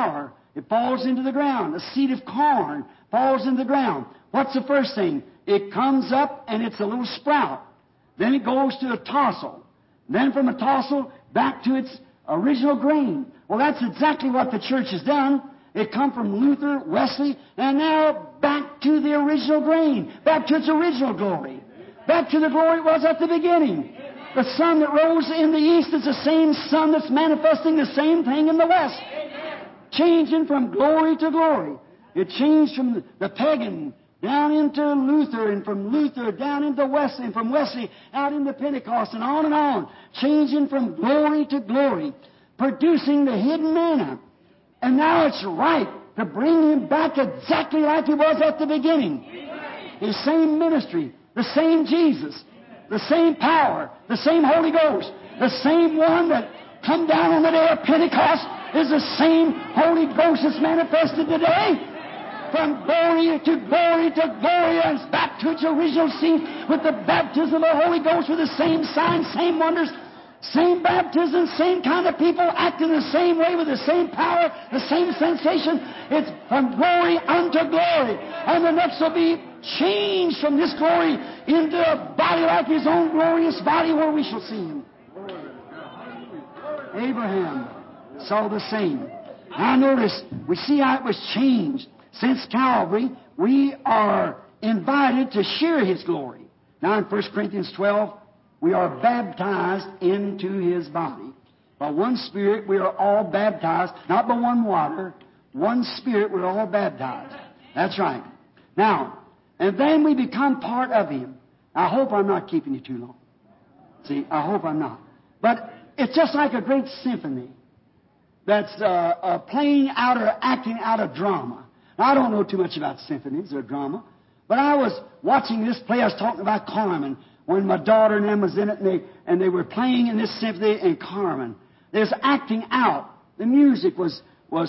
It falls into the ground. A seed of corn falls into the ground. What's the first thing? It comes up and it's a little sprout. Then it goes to a tassel. Then from a tassel back to its original grain. Well, that's exactly what the church has done. It come from Luther, Wesley, and now back to the original grain. Back to its original glory. Back to the glory it was at the beginning. The sun that rose in the east is the same sun that's manifesting the same thing in the west. Changing from glory to glory. It changed from the pagan down into Luther, and from Luther down into Wesley, and from Wesley out into Pentecost, and on, changing from glory to glory, producing the hidden manna. And now it's right to bring him back exactly like he was at the beginning. His same ministry, the same Jesus, the same power, the same Holy Ghost, the same one that come down on the day of Pentecost is the same Holy Ghost that's manifested today. From glory to glory to glory, and it's back to its original seed with the baptism of the Holy Ghost, with the same signs, same wonders, same baptism, same kind of people acting the same way with the same power, the same sensation. It's from glory unto glory. And the next will be changed from this glory into a body like His own glorious body where we shall see Him. Abraham saw the same. Now notice, we see how it was changed. Since Calvary, we are invited to share His glory. Now in 1 Corinthians 12, we are baptized into His body. By one Spirit, we are all baptized, not by one water, one Spirit, we're all baptized. That's right. Now, and then we become part of Him. I hope I'm not keeping you too long. See, I hope I'm not. But it's just like a great symphony that's playing out or acting out a drama. Now, I don't know too much about symphonies or drama, but I was watching this play. I was talking about Carmen when my daughter and them was in it, and they were playing in this symphony in Carmen. They was acting out. The music was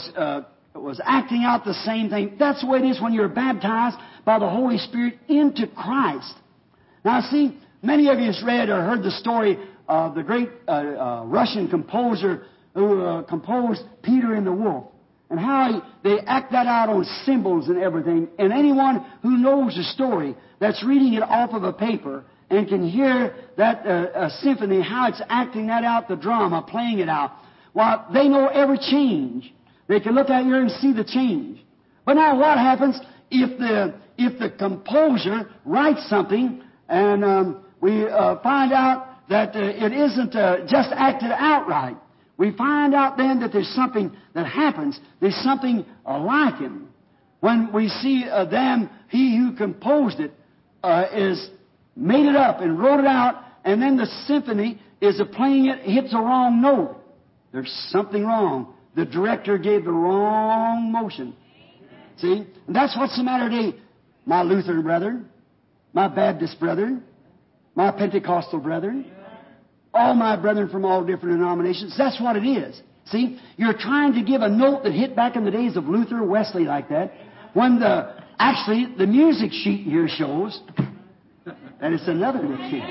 acting out the same thing. That's the way it is when you're baptized by the Holy Spirit into Christ. Now, see, many of you have read or heard the story of the great Russian composer who composed Peter and the Wolf, and how they act that out on symbols and everything. And anyone who knows the story, that's reading it off of a paper, and can hear that symphony, how it's acting that out, the drama, playing it out, well, they know every change. They can look out here and see the change. But now what happens if the composer writes something, and we find out that it isn't just acted out right? We find out then that there's something that happens. There's something like Him. When we see them, he who composed it is made it up and wrote it out, and then the symphony is playing it, hits a wrong note. There's something wrong. The director gave the wrong motion. See? And that's what's the matter today. My Lutheran brethren, my Baptist brethren, my Pentecostal brethren, all my brethren from all different denominations, that's what it is. See? You're trying to give a note that hit back in the days of Luther, Wesley like that, when actually the music sheet here shows that it's another sheet.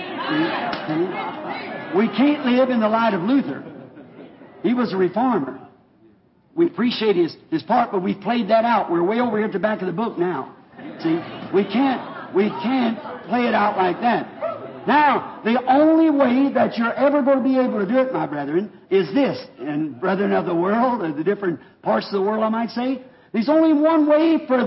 We can't live in the light of Luther. He was a reformer. We appreciate his part, but we've played that out. We're way over here at the back of the book now. See? We can't play it out like that. Now, the only way that you're ever going to be able to do it, my brethren, is this. And brethren of the world, or the different parts of the world, I might say, there's only one way for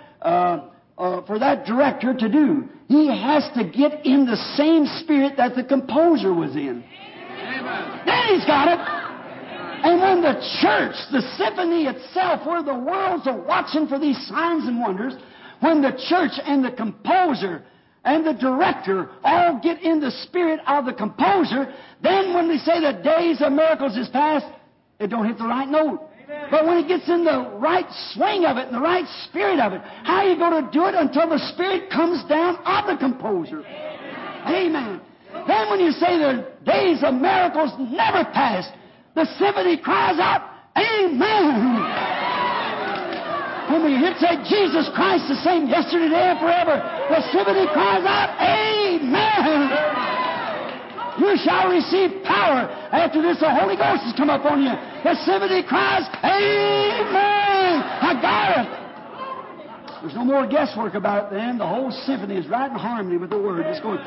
that director to do. He has to get in the same spirit that the composer was in. Amen. Then he's got it. And when the church, the symphony itself, where the worlds are watching for these signs and wonders, when the church and the composer and the director all get in the spirit of the composer, then when they say the days of miracles is past, it don't hit the right note. Amen. But when it gets in the right swing of it, in the right spirit of it, how are you going to do it until the spirit comes down of the composer? Amen. Then when you say the days of miracles never past, the symphony cries out, Amen. When we hit say Jesus Christ the same yesterday, today, and forever, the symphony cries out, Amen. You shall receive power. After this, the Holy Ghost has come upon you. The symphony cries, Amen. I got it. There's no more guesswork about it then. The whole symphony is right in harmony with the Word. It's going.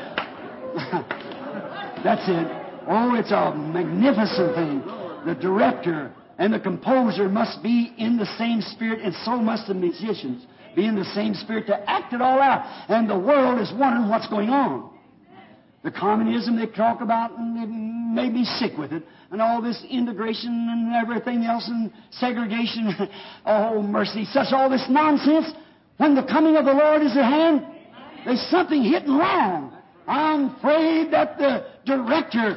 That's it. Oh, it's a magnificent thing. The director and the composer must be in the same spirit, and so must the musicians be in the same spirit to act it all out. And the world is wondering what's going on. The communism they talk about, and they made me sick with it, and all this integration and everything else, and segregation. Oh, mercy, such all this nonsense. When the coming of the Lord is at hand, there's something hitting wrong. I'm afraid that the directors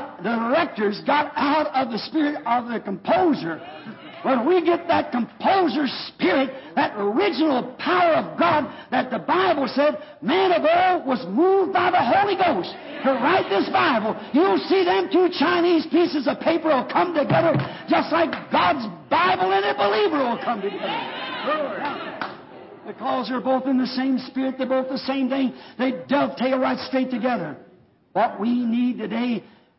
got out of the spirit of the composer. When we get that composer's spirit, that original power of God that the Bible said, man of old was moved by the Holy Ghost to write this Bible. You'll see them two Chinese pieces of paper will come together just like God's Bible and a believer will come together. Because they're both in the same spirit, they're both the same thing. They dovetail right straight together. What we need today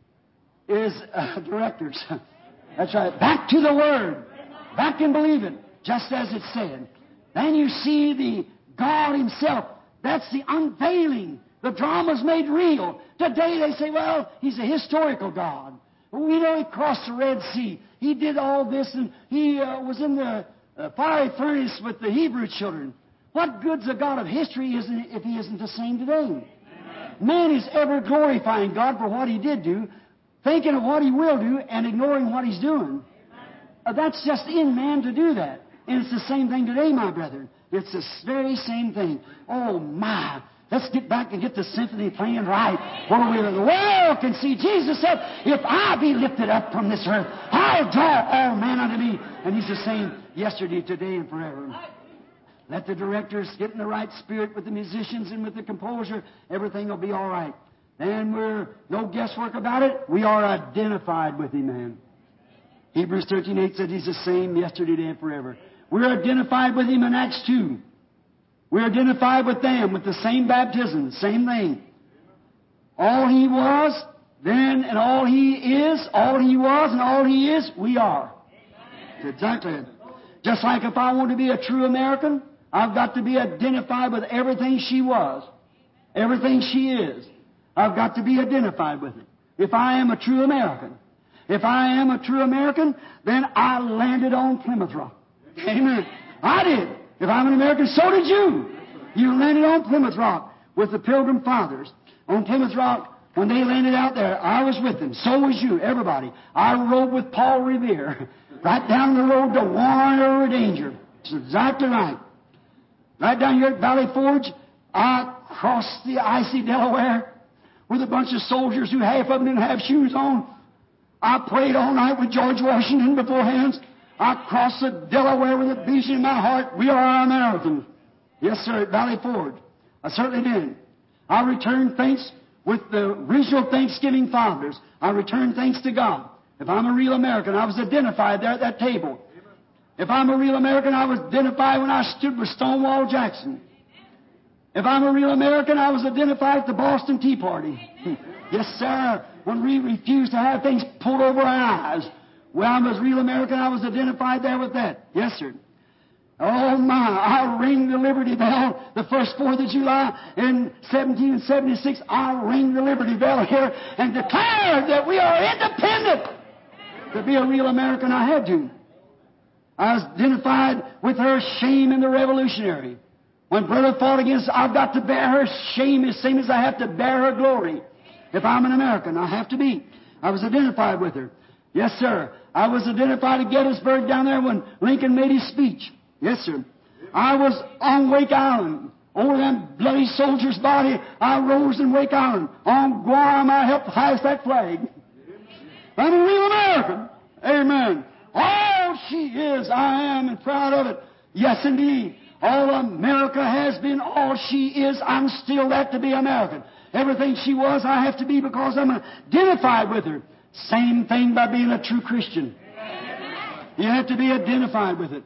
is directors. That's right. Back to the Word. Back and believe it, just as it said. Then you see the God Himself. That's the unveiling. The drama's made real. Today they say, well, He's a historical God. We know He crossed the Red Sea. He did all this, and He was in the fiery furnace with the Hebrew children. What good's a God of history if He isn't the same today? Man is ever glorifying God for what He did do, thinking of what He will do, and ignoring what He's doing. That's just in man to do that. And it's the same thing today, my brethren. It's the very same thing. Oh, my. Let's get back and get the symphony playing right. Where the world can see. Jesus said, if I be lifted up from this earth, I'll draw all men unto me. And He's the same yesterday, today, and forever. Let the directors get in the right spirit with the musicians and with the composer. Everything will be all right. Then we're no guesswork about it. We are identified with Him, man. Hebrews 13:8 said He's the same yesterday, today, and forever. We're identified with Him in Acts 2. We're identified with them, with the same baptism, same thing. All He was then, and all He is, all He was and all He is, we are. That's exactly it. Just like if I want to be a true American, I've got to be identified with everything she was, everything she is. I've got to be identified with it. If I am a true American, then I landed on Plymouth Rock. Amen. I did. If I'm an American, so did you. You landed on Plymouth Rock with the Pilgrim Fathers. On Plymouth Rock, when they landed out there, I was with them. So was you, everybody. I rode with Paul Revere right down the road to warn over danger. It's exactly right. Right down here at Valley Forge, I crossed the icy Delaware with a bunch of soldiers who half of them didn't have shoes on. I prayed all night with George Washington beforehand. I crossed the Delaware with a beast in my heart. We are Americans. Yes, sir, at Valley Forge. I certainly did. I returned thanks with the regional Thanksgiving fathers. I returned thanks to God. If I'm a real American, I was identified there at that table. If I'm a real American, I was identified when I stood with Stonewall Jackson. If I'm a real American, I was identified at the Boston Tea Party. Yes, sir. When we refused to have things pulled over our eyes. When I was a real American, I was identified there with that. Yes, sir. Oh, my. I rang the Liberty Bell the first 4th of July in 1776. I rang the Liberty Bell here and declared that we are independent. To be a real American, I had to. I was identified with her shame in the Revolutionary. When brother fought against, I've got to bear her shame the same as I have to bear her glory. If I'm an American, I have to be. I was identified with her. Yes, sir. I was identified at Gettysburg down there when Lincoln made his speech. Yes, sir. I was on Wake Island. Over them bloody soldiers' body, I rose in Wake Island. On Guam, I helped hoist that flag. I'm a real American. Amen. All she is, I am, and proud of it. Yes, indeed. All America has been, all she is, I'm still that to be American. Everything she was, I have to be because I'm identified with her. Same thing by being a true Christian. You have to be identified with it.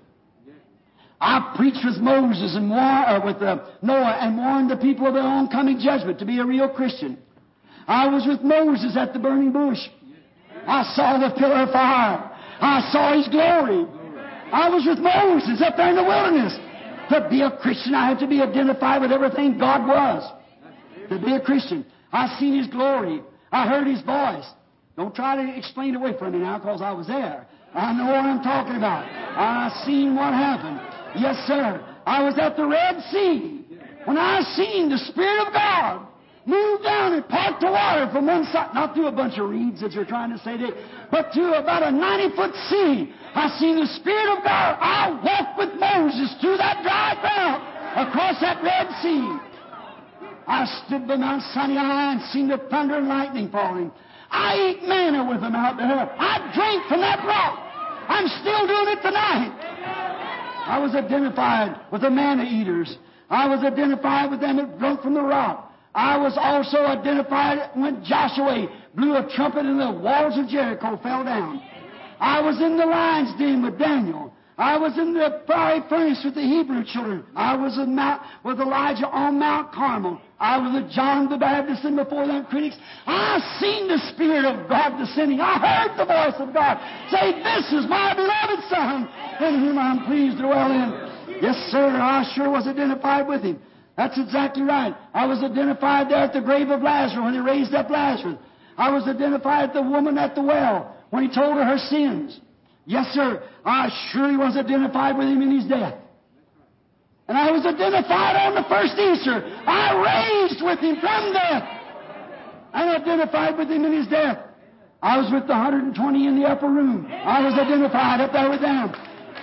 I preached with Moses and with Noah and warned the people of their oncoming judgment to be a real Christian. I was with Moses at the burning bush. I saw the pillar of fire. I saw His glory. I was with Moses up there in the wilderness. To be a Christian, I had to be identified with everything God was. To be a Christian, I seen His glory. I heard His voice. Don't try to explain it away from me now, because I was there. I know what I'm talking about. I seen what happened. Yes, sir. I was at the Red Sea when I seen the Spirit of God move down and part the water from one side, not through a bunch of reeds that you're trying to say that, but through about a 90-foot sea. I seen the Spirit of God. I walked with Moses through that dry ground across that Red Sea. I stood by Mount Sinai and seen the thunder and lightning falling. I ate manna with them out there. I drank from that rock. I'm still doing it tonight. I was identified with the manna eaters. I was identified with them that drank from the rock. I was also identified when Joshua blew a trumpet and the walls of Jericho fell down. I was in the lion's den with Daniel. I was in the fiery furnace with the Hebrew children. I was with Elijah on Mount Carmel. I was with John the Baptist, and before them critics, I seen the Spirit of God descending. I heard the voice of God say, "This is my beloved Son, in whom I'm pleased to dwell in." Yes, sir, I sure was identified with Him. That's exactly right. I was identified there at the grave of Lazarus when He raised up Lazarus. I was identified with the woman at the well when He told her sins. Yes, sir, I surely was identified with Him in His death. And I was identified on the first Easter. I raised with Him from death and identified with Him in His death. I was with the 120 in the upper room. I was identified up there with them.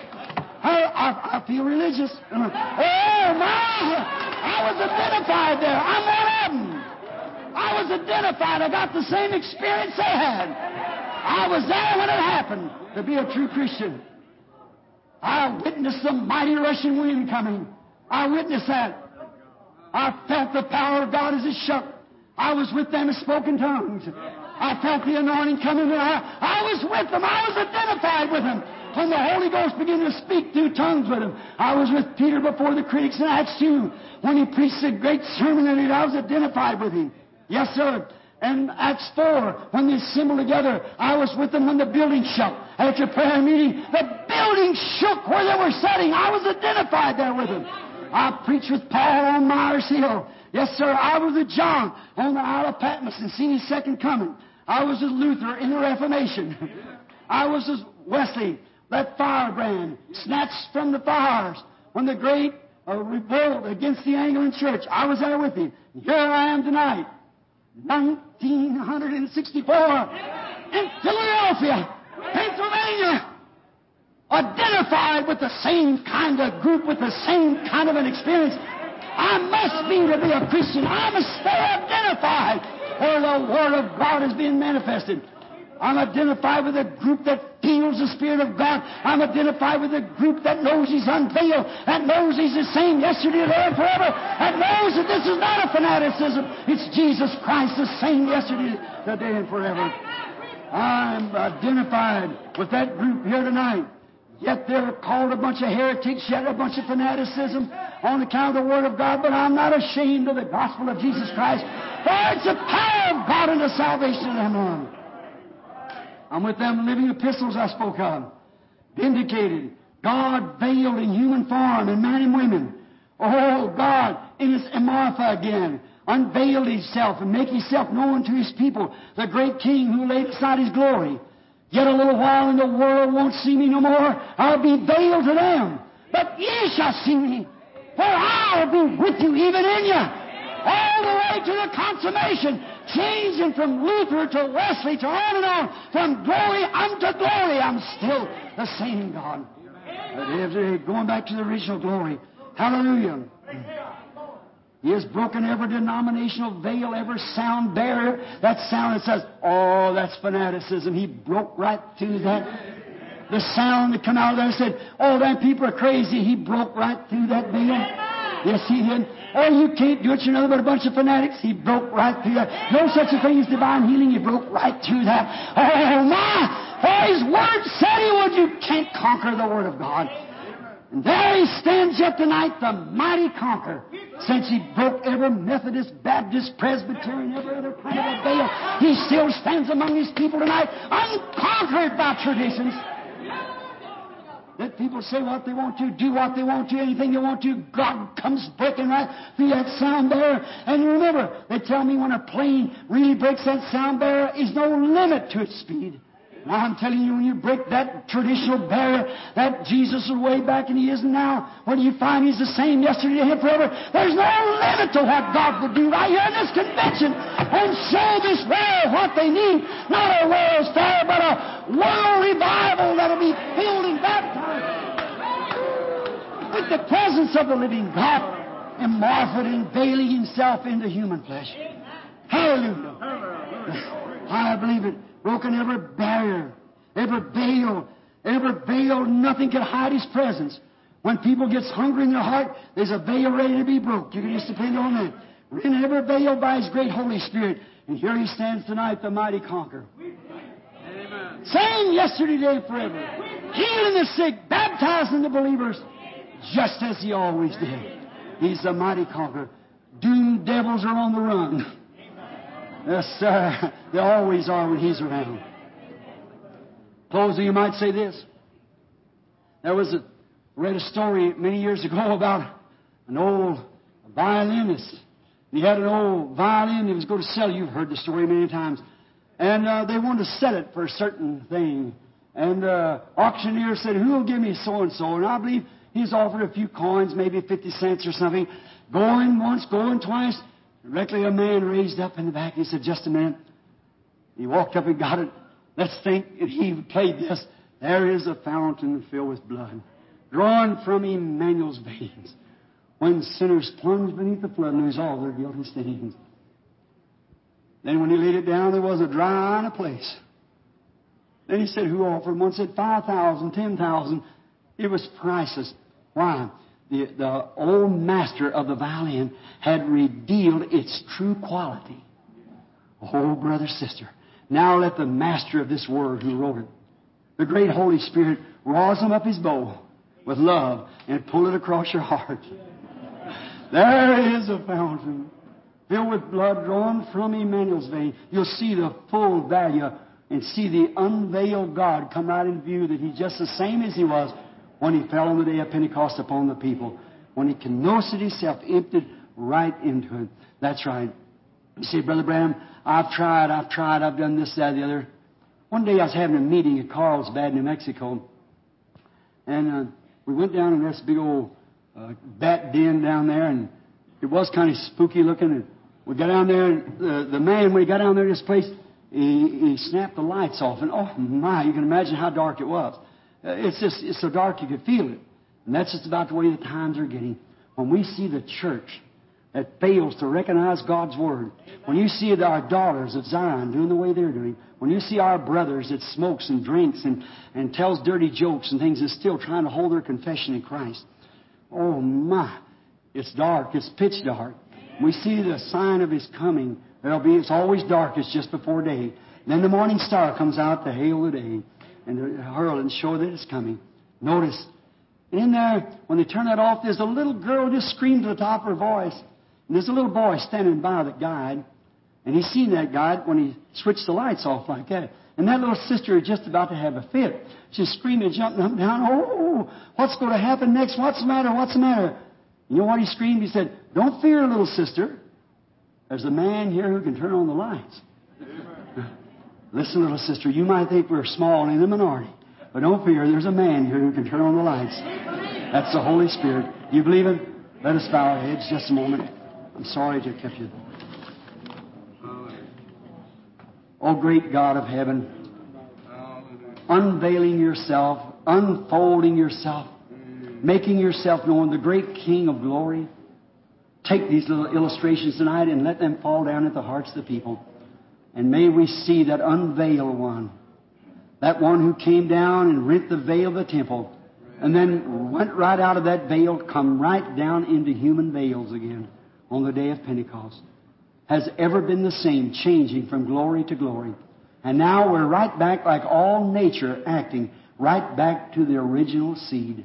I feel religious. Oh, my! I was identified there. I'm one of them. I was identified. I got the same experience they had. I was there when it happened to be a true Christian. I witnessed the mighty rushing wind coming. I witnessed that. I felt the power of God as it shook. I was with them and spoke in tongues. I felt the anointing coming. I was with them. I was identified with them. When the Holy Ghost began to speak through tongues with them, I was with Peter before the critics in Acts 2. When he preached a great sermon in it, I was identified with him. Yes, sir. And Acts 4, when they assembled together, I was with them when the building shook. At your prayer meeting, the building shook where they were sitting. I was identified there with them. I preached with Paul on Myers Hill. Yes, sir. I was with John on the Isle of Patmos and seen His second coming. I was with Luther in the Reformation. I was with Wesley, that firebrand, snatched from the fires when the great revolt against the Anglican Church. I was there with him. Here I am tonight, 1964, in Philadelphia, Pennsylvania, identified with the same kind of group, with the same kind of an experience. I must be to be a Christian. I must stay identified where the Word of God is being manifested. I'm identified with a group that feels the Spirit of God. I'm identified with a group that knows He's unveiled, that knows He's the same yesterday, today, and forever, and knows that this is not a fanaticism. It's Jesus Christ, the same yesterday, today, and forever. I'm identified with that group here tonight. Yet they're called a bunch of heretics, yet a bunch of fanaticism on account of the Word of God, but I'm not ashamed of the gospel of Jesus Christ, for it's the power of God and the salvation of them on. I'm with them living epistles I spoke of. Vindicated. God veiled in human form in men and women. Oh, God, in His Martha again, unveiled Himself and make Himself known to His people, the great King who laid aside His glory. Yet a little while and the world won't see me no more. I'll be veiled to them. But ye shall see me, for I'll be with you, even in you, all the way to the consummation, changing from Luther to Wesley to on and on, from glory unto glory. I'm still the same God. Going back to the original glory. Hallelujah. He has broken every denominational veil, every sound barrier. That sound that says, oh, that's fanaticism. He broke right through that. The sound that come out of there said, oh, them people are crazy. He broke right through that veil. Yes, He did. Oh, you can't do it. You're nothing but a bunch of fanatics. He broke right through that. No such a thing as divine healing. He broke right through that. Oh, my! For His Word said He would. You can't conquer the Word of God. And there He stands yet tonight, the mighty conqueror. Since He broke every Methodist, Baptist, Presbyterian, every other kind of a veil, He still stands among His people tonight, unconquered by traditions. Let people say what they want to, do what they want to, anything they want to. God comes breaking right through that sound barrier. And you remember, they tell me when a plane really breaks that sound barrier, there's no limit to its speed. Now I'm telling you, when you break that traditional barrier, that Jesus was way back and He isn't now, when you find He's the same yesterday and forever, there's no limit to what God will do right here in this convention and show this world what they need. Not a world's fair, but a world revival that'll be filled and baptized with the presence of the living God and morphed and veiling Himself into human flesh. Hallelujah. I believe it. Broken every barrier, every veil, nothing can hide His presence. When people gets hungry in their heart, there's a veil ready to be broke. You can just depend on that. In every veil by His great Holy Spirit. And here He stands tonight, the mighty conqueror. Amen. Same yesterday, today, and forever. Healing the sick, baptizing the believers, just as He always did. He's the mighty conqueror. Doomed devils are on the run. Yes, sir. They always are when He's around. Closing, you might say this. There was read a story many years ago about an old violinist. He had an old violin he was going to sell. You've heard the story many times. And they wanted to sell it for a certain thing. And the auctioneer said, "Who will give me so-and-so?" And I believe he's offered a few coins, maybe 50 cents or something. Going once, going twice. Directly a man raised up in the back. He said, "Just a minute." He walked up and got it. Let's think that he played this. There is a fountain filled with blood, drawn from Emmanuel's veins, when sinners plunged beneath the flood and lose all their guilty stains. Then when he laid it down, there was a dry eye in a place. Then he said, "Who offered?" One said 5,000, 10,000. It was priceless. Why? The old master of the violin had revealed its true quality. Oh, brother, sister, now let the master of this word who wrote it, the great Holy Spirit, rosin up his bow with love and pull it across your heart. There is a fountain filled with blood drawn from Emmanuel's vein. You'll see the full value and see the unveiled God come right in view, that He's just the same as He was when He fell on the day of Pentecost upon the people. When He kenosis Himself, emptied right into it. That's right. You say, "Brother Branham, I've tried, I've done this, that, the other." One day I was having a meeting at Carlsbad, New Mexico. And we went down in this big old bat den down there, and it was kind of spooky looking. And we got down there, and the man, when he got down there to this place, he snapped the lights off. And oh my, you can imagine how dark it was. It's so dark you could feel it. And that's just about the way the times are getting. When we see the church that fails to recognize God's Word, when you see our daughters of Zion doing the way they're doing, when you see our brothers that smokes and drinks and tells dirty jokes and things, and still trying to hold their confession in Christ, oh my, it's dark, it's pitch dark. We see the sign of His coming. It's always dark, it's just before day. And then the morning star comes out to hail the day and to hurl and show that it's coming. Notice, in there, when they turn that off, there's a little girl just screamed to the top of her voice. And there's a little boy standing by the guide. And he's seen that guide when he switched the lights off like that. And that little sister is just about to have a fit. She's screaming, jumping up and down. "Oh, what's going to happen next? What's the matter? What's the matter?" You know what he screamed? He said, "Don't fear, little sister. There's a man here who can turn on the lights." Listen, little sister, you might think we're small and in the minority, but don't fear, there's a man here who can turn on the lights. That's the Holy Spirit. You believe it? Let us bow our heads just a moment. I'm sorry to have kept you. Oh, great God of heaven, unveiling yourself, unfolding yourself, making yourself known, the great King of glory. Take these little illustrations tonight and let them fall down at the hearts of the people. And may we see that unveiled one, that one who came down and rent the veil of the temple, and then went right out of that veil, come right down into human veils again on the day of Pentecost, has ever been the same, changing from glory to glory. And now we're right back, like all nature acting, right back to the original seed,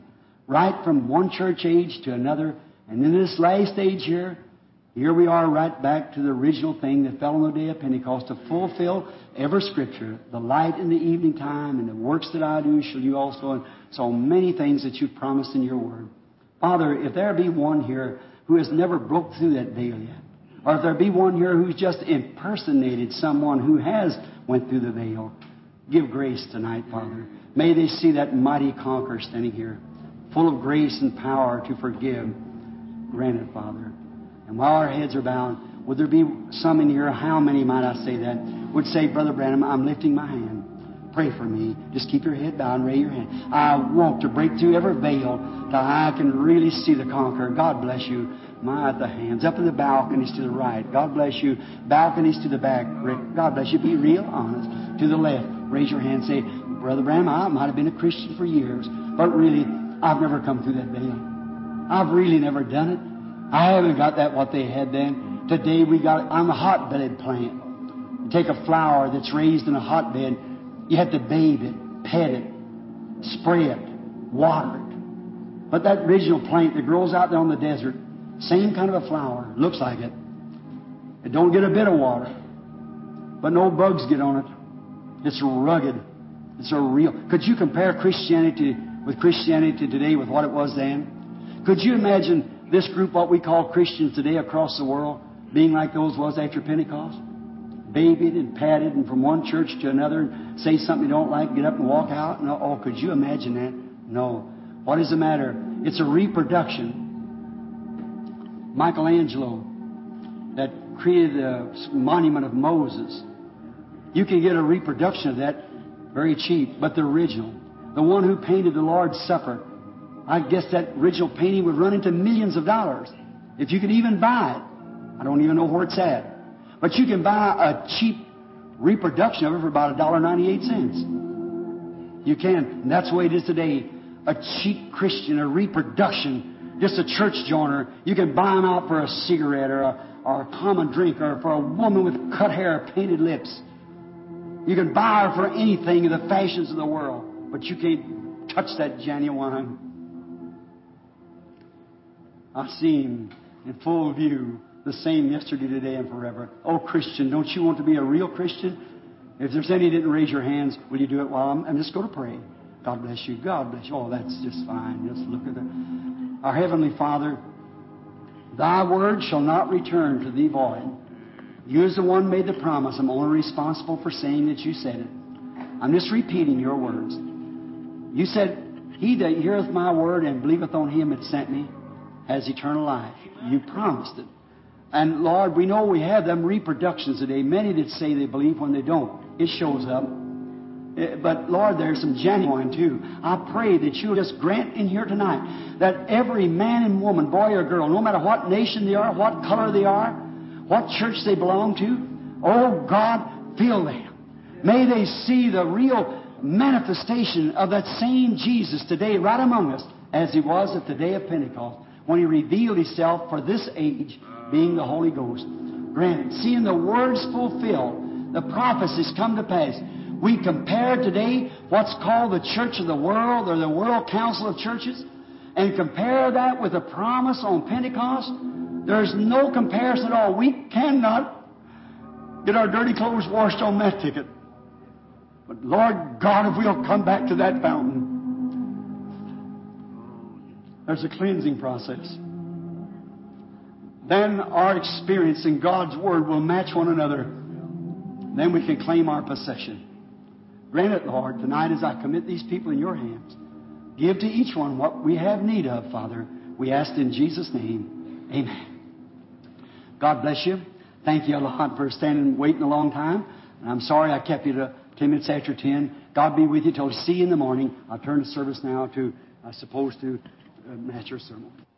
right from one church age to another. And in this last age here we are right back to the original thing that fell on the day of Pentecost to fulfill every Scripture. The light in the evening time and the works that I do shall you also, and so many things that you've promised in your Word. Father, if there be one here who has never broke through that veil yet, or if there be one here who's just impersonated someone who has went through the veil, give grace tonight, Father. May they see that mighty conqueror standing here, full of grace and power to forgive. Grant it, Father. And while our heads are bowed, would there be some in here, how many might I say that, would say, Brother Branham, I'm lifting my hand. Pray for me. Just keep your head bowed and raise your hand. I want to break through every veil till I can really see the conqueror. God bless you. My, the hands up in the balconies to the right. God bless you. Balconies to the back. God bless you. Be real honest. To the left. Raise your hand. Say, Brother Branham, I might have been a Christian for years, but really, I've never come through that veil. I've really never done it. I haven't got that what they had then. Today I'm a hotbed plant. You take a flower that's raised in a hotbed, you have to bathe it, pet it, spray it, water it. But that original plant that grows out there on the desert, same kind of a flower, looks like it. It don't get a bit of water, but no bugs get on it. It's rugged. It's a real. Could you compare Christianity today with what it was then? Could you imagine this group, what we call Christians today across the world, being like those was after Pentecost? Babied and patted and from one church to another, and say something you don't like, get up and walk out. No, oh, could you imagine that? No. What is the matter? It's a reproduction. Michelangelo, that created the monument of Moses, you can get a reproduction of that very cheap, but the original, the one who painted the Lord's Supper, I guess that original painting would run into millions of dollars if you could even buy it. I don't even know where it's at. But you can buy a cheap reproduction of it for about $1.98. You can. And that's the way it is today. A cheap Christian, a reproduction, just a church joiner. You can buy them out for a cigarette or a common drink, or for a woman with cut hair, painted lips. You can buy her for anything in the fashions of the world. But you can't touch that genuine. I see him in full view, the same yesterday, today, and forever. Oh, Christian, don't you want to be a real Christian? If there's any who didn't raise your hands, will you do it while I'm just going to pray? God bless you. God bless you. Oh, that's just fine. Just look at it. Our Heavenly Father, Thy word shall not return to Thee void. You as the one made the promise. I'm only responsible for saying that you said it. I'm just repeating your words. You said, He that heareth my word and believeth on Him that sent me has eternal life. You promised it. And Lord, we know we have them reproductions today. Many that say they believe when they don't. It shows up. But Lord, there's some genuine too. I pray that you'll just grant in here tonight that every man and woman, boy or girl, no matter what nation they are, what color they are, what church they belong to, oh God, fill them. May they see the real manifestation of that same Jesus today right among us as He was at the day of Pentecost, when He revealed Himself for this age, being the Holy Ghost. Granted, seeing the words fulfilled, the prophecies come to pass. We compare today what's called the Church of the World, or the World Council of Churches, and compare that with the promise on Pentecost. There's no comparison at all. We cannot get our dirty clothes washed on that ticket. But Lord God, if we'll come back to that fountain, there's a cleansing process. Then our experience in God's Word will match one another. Then we can claim our possession. Grant it, Lord, tonight as I commit these people in your hands. Give to each one what we have need of, Father. We ask in Jesus' name. Amen. God bless you. Thank you a lot for standing and waiting a long time. And I'm sorry I kept you to 10 minutes after 10. God be with you till see you in the morning. I'll turn the service now to, I suppose, to match your sermon.